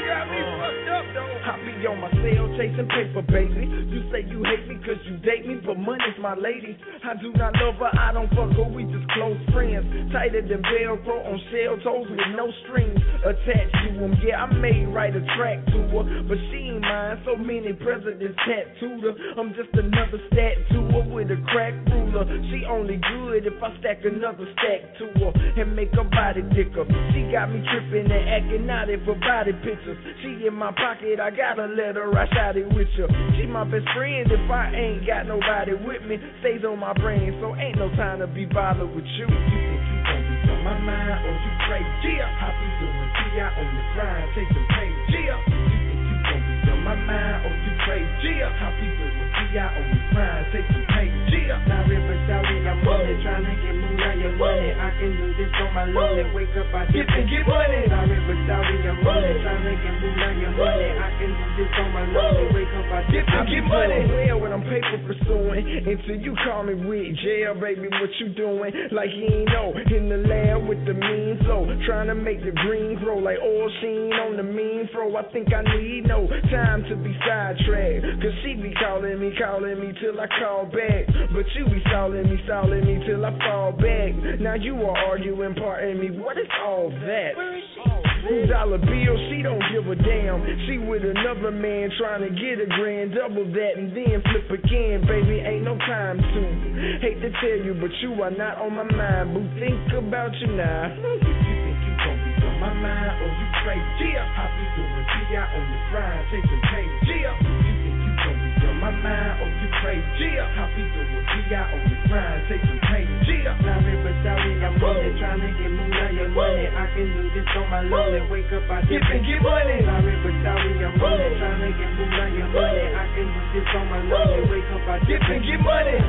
got me fucked up, though. I be on my cell chasing paper, baby. You say you hate me cause you date me, but money's my lady. I do not love her, I don't fuck her, we just close friends. Tighter than Velcro on shell toes with no strings attached to them. Yeah, I may write a track to her, but she ain't mine. So many presidents tattooed her. I'm just another stat to her with a crack ruler. She only good if I stack another stack to her and make her body thicker. She got me tripping and acting naughty for body pictures. She in my pocket, I gotta let her, I shot it with you. She my best friend if I ain't got nobody with me. Stays on my brain, so ain't no time to be bothered with you. You think you gon' be on my mind or you crazy? Yeah, I be doing T I on the grind, chasing pay. Yeah, you think you gon' be on my mind or you crazy? Yeah, I be doing T I on the grind, chasing pay. Yeah, now river shouting, I'm running, trying to get moved on your money. I can do this on my lonely, wake up, I dip and get money. Now river shouting, I'm running, trying to get moved on your money. I can do this on my lonely, wake up, I dip and get money. Well, when I'm paper pursuing, until you call me with jail, baby, what you doing? Like you ain't know, in the lab with the mean flow, trying to make the green grow like oil sheen on the mean fro. I think I need no time to be sidetracked, cause she be calling me, calling me till I call back. But you be stalling me, stalling me till I fall back. Now you are arguing, parting me, what is all that? Dollar bill, she don't give a damn. She with another man trying to get a grand, double that and then flip again. Baby, ain't no time to. Hate to tell you, but you are not on my mind. Boo, think about you now. You think you gon' be on my mind or you crazy? Yeah, I be doing T I on the grind, chasing pay. Yeah, you think you gon' be on my mind or you crazy? Yeah, I be doing T I on the grind, chasing pay. Yeah, now river shouting, I'm running, trying to get moved on your money. I can do this on my lonely, wake up, I dip and get money. Now river shouting, I'm running, trying to get moved on your money. I can do this on my lonely, wake up, I dip and get money.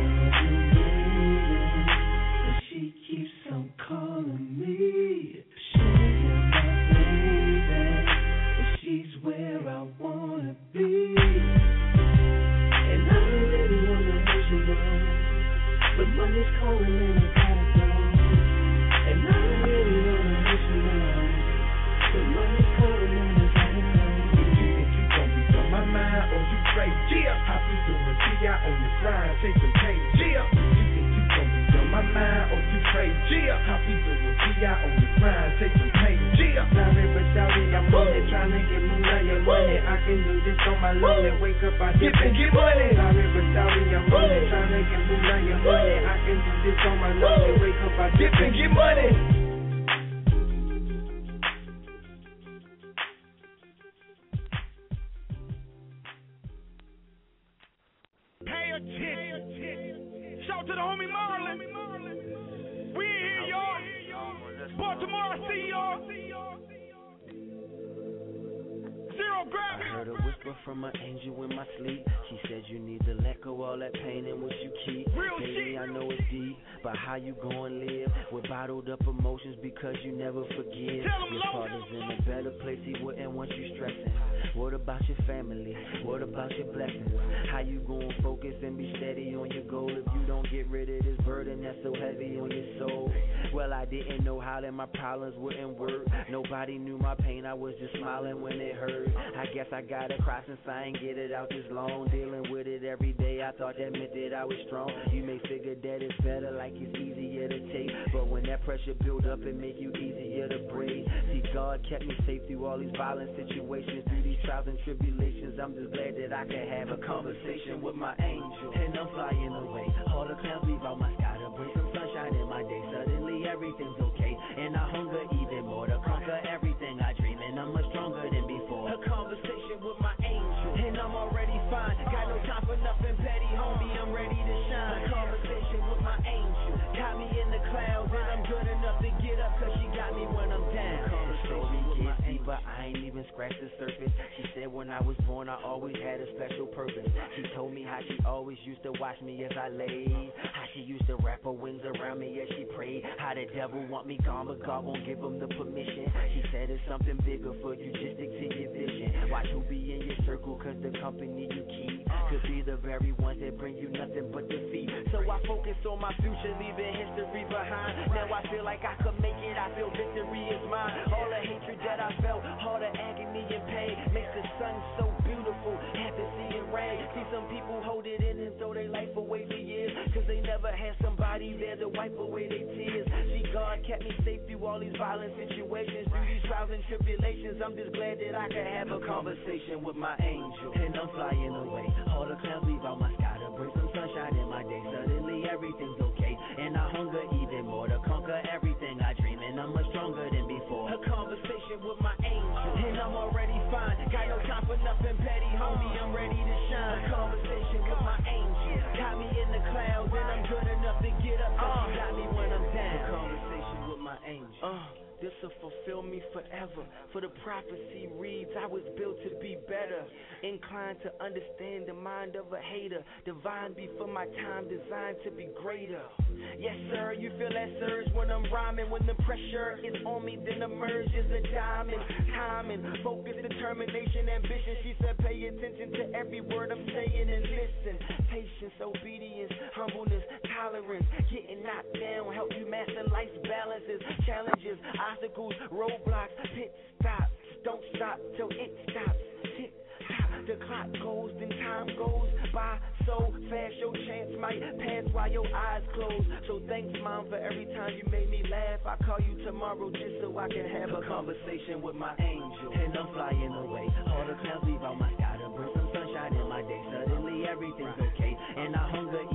She keeps on calling me, showing my baby, she's where I wanna be. And I don't really wanna hurt you, love, but money's calling and I gotta go. And I don't really wanna hurt you, love, but money's calling and I gotta go. You think you gon' be on my mind or you crazy? Yeah, I be doing T I on the grind, chasing pay. Yeah, you think you gon' be on my mind or you crazy? Yeah, I be doing T I on the grind, chasing pay. Yeah, now river shouting, I'm running, trying to get moved on your money. I can do this on my lonely, wake up, I dip and get money. Now river shouting, I'm running, trying to get moved on your money. I can do this on my lonely, wake up, I dip and get money. Pay attention. Shout to the homie Marlon. We in here, y'all. Baltimore, I see y'all. Zero gravity. I heard a whisper from an angel in my sleep. She said you need to let go all that pain and what you keep. Real Baby, shit. I know it's deep, but how you gon' live with bottled up emotions because you never forgive. Your father's in a better place, he wouldn't want you stressing. What about your family? What about your blessings? How you gon' focus and be steady on your goal if you don't get rid of this burden that's so heavy on your soul? Well, I didn't know how that my problems wouldn't work. Nobody knew my pain, I was just smiling when it hurt. I guess I gotta cry since I ain't get it out this long. Dealing with it every day, I thought that meant that I was strong. You may figure that it's better, like it's easier to take, but when that pressure build up, it make you easier to break. See, God kept me safe through all these violent situations, through these trials and tribulations. I'm just glad that I could have a conversation with my angel. And I'm flying away, all the clouds leave out my sky to bring some sunshine in my day. Suddenly everything's okay, and I hunger even more to conquer everything I dream, and I'm much stronger than before. A conversation with my angel, and I'm already fine. Got no time for nothing petty, homie, I'm ready to shine. A conversation with my angel, got me in the clouds, and I'm good enough to get up, cause she got me when I'm down. Conversation with my angel, but I ain't even scratched the surface. She said when I was born, I always had a special purpose. She told me how she always used to watch me as I lay, how she used to wrap her wings around me as she prayed, how the devil want me gone, but God won't give him the permission. She said it's something bigger for you, just stick to your vision. Watch who be in your circle, cause the company you keep could be the very ones that bring you nothing but defeat. So I focus on my future, leaving history behind. Now I feel like I could make it, I feel victory is mine. All the hatred that I felt all the agony and pain makes the sun so beautiful. Have to see it rain. See some people hold it in and throw their life away for years, cause they never had somebody there to wipe away their tears. See, God kept me safe through all these violent situations, through these trials and tribulations. I'm just glad that I could have a conversation with my angel. And I'm flying away. All the clouds leave out my sky to bring some sunshine in my day. Suddenly everything's okay, and I hunger even more to conquer everything I dream, and I'm much stronger than before. A conversation with my angel, and I'm already fine. Got no time for nothing petty, homie, I'm ready to shine. A conversation with my angel, got me in the clouds, and I'm good enough to get up, cause she got me when I'm down. A conversation with my angel. Uh. This'll fulfill me forever. For the prophecy reads, I was built to be better. Inclined to understand the mind of a hater. Divine before my time, designed to be greater. Yes, sir, you feel that surge when I'm rhyming. When the pressure is on me, then emerges a diamond. Timing, focus, determination, ambition. She said, pay attention to every word I'm saying and listen. Patience, obedience, humbleness, tolerance. Getting knocked down, help you master life's balances, challenges, obstacles, roadblocks, pit stops. Don't stop till it stops. Tick tock, the clock goes, then time goes by so fast. Your chance might pass while your eyes close. So thanks, Mom, for every time you made me laugh. I call you tomorrow just so I can have a conversation with my angel. And I'm flying away. All the clouds leave out my sky to bring some sunshine in my day. Suddenly everything's okay, and I hunger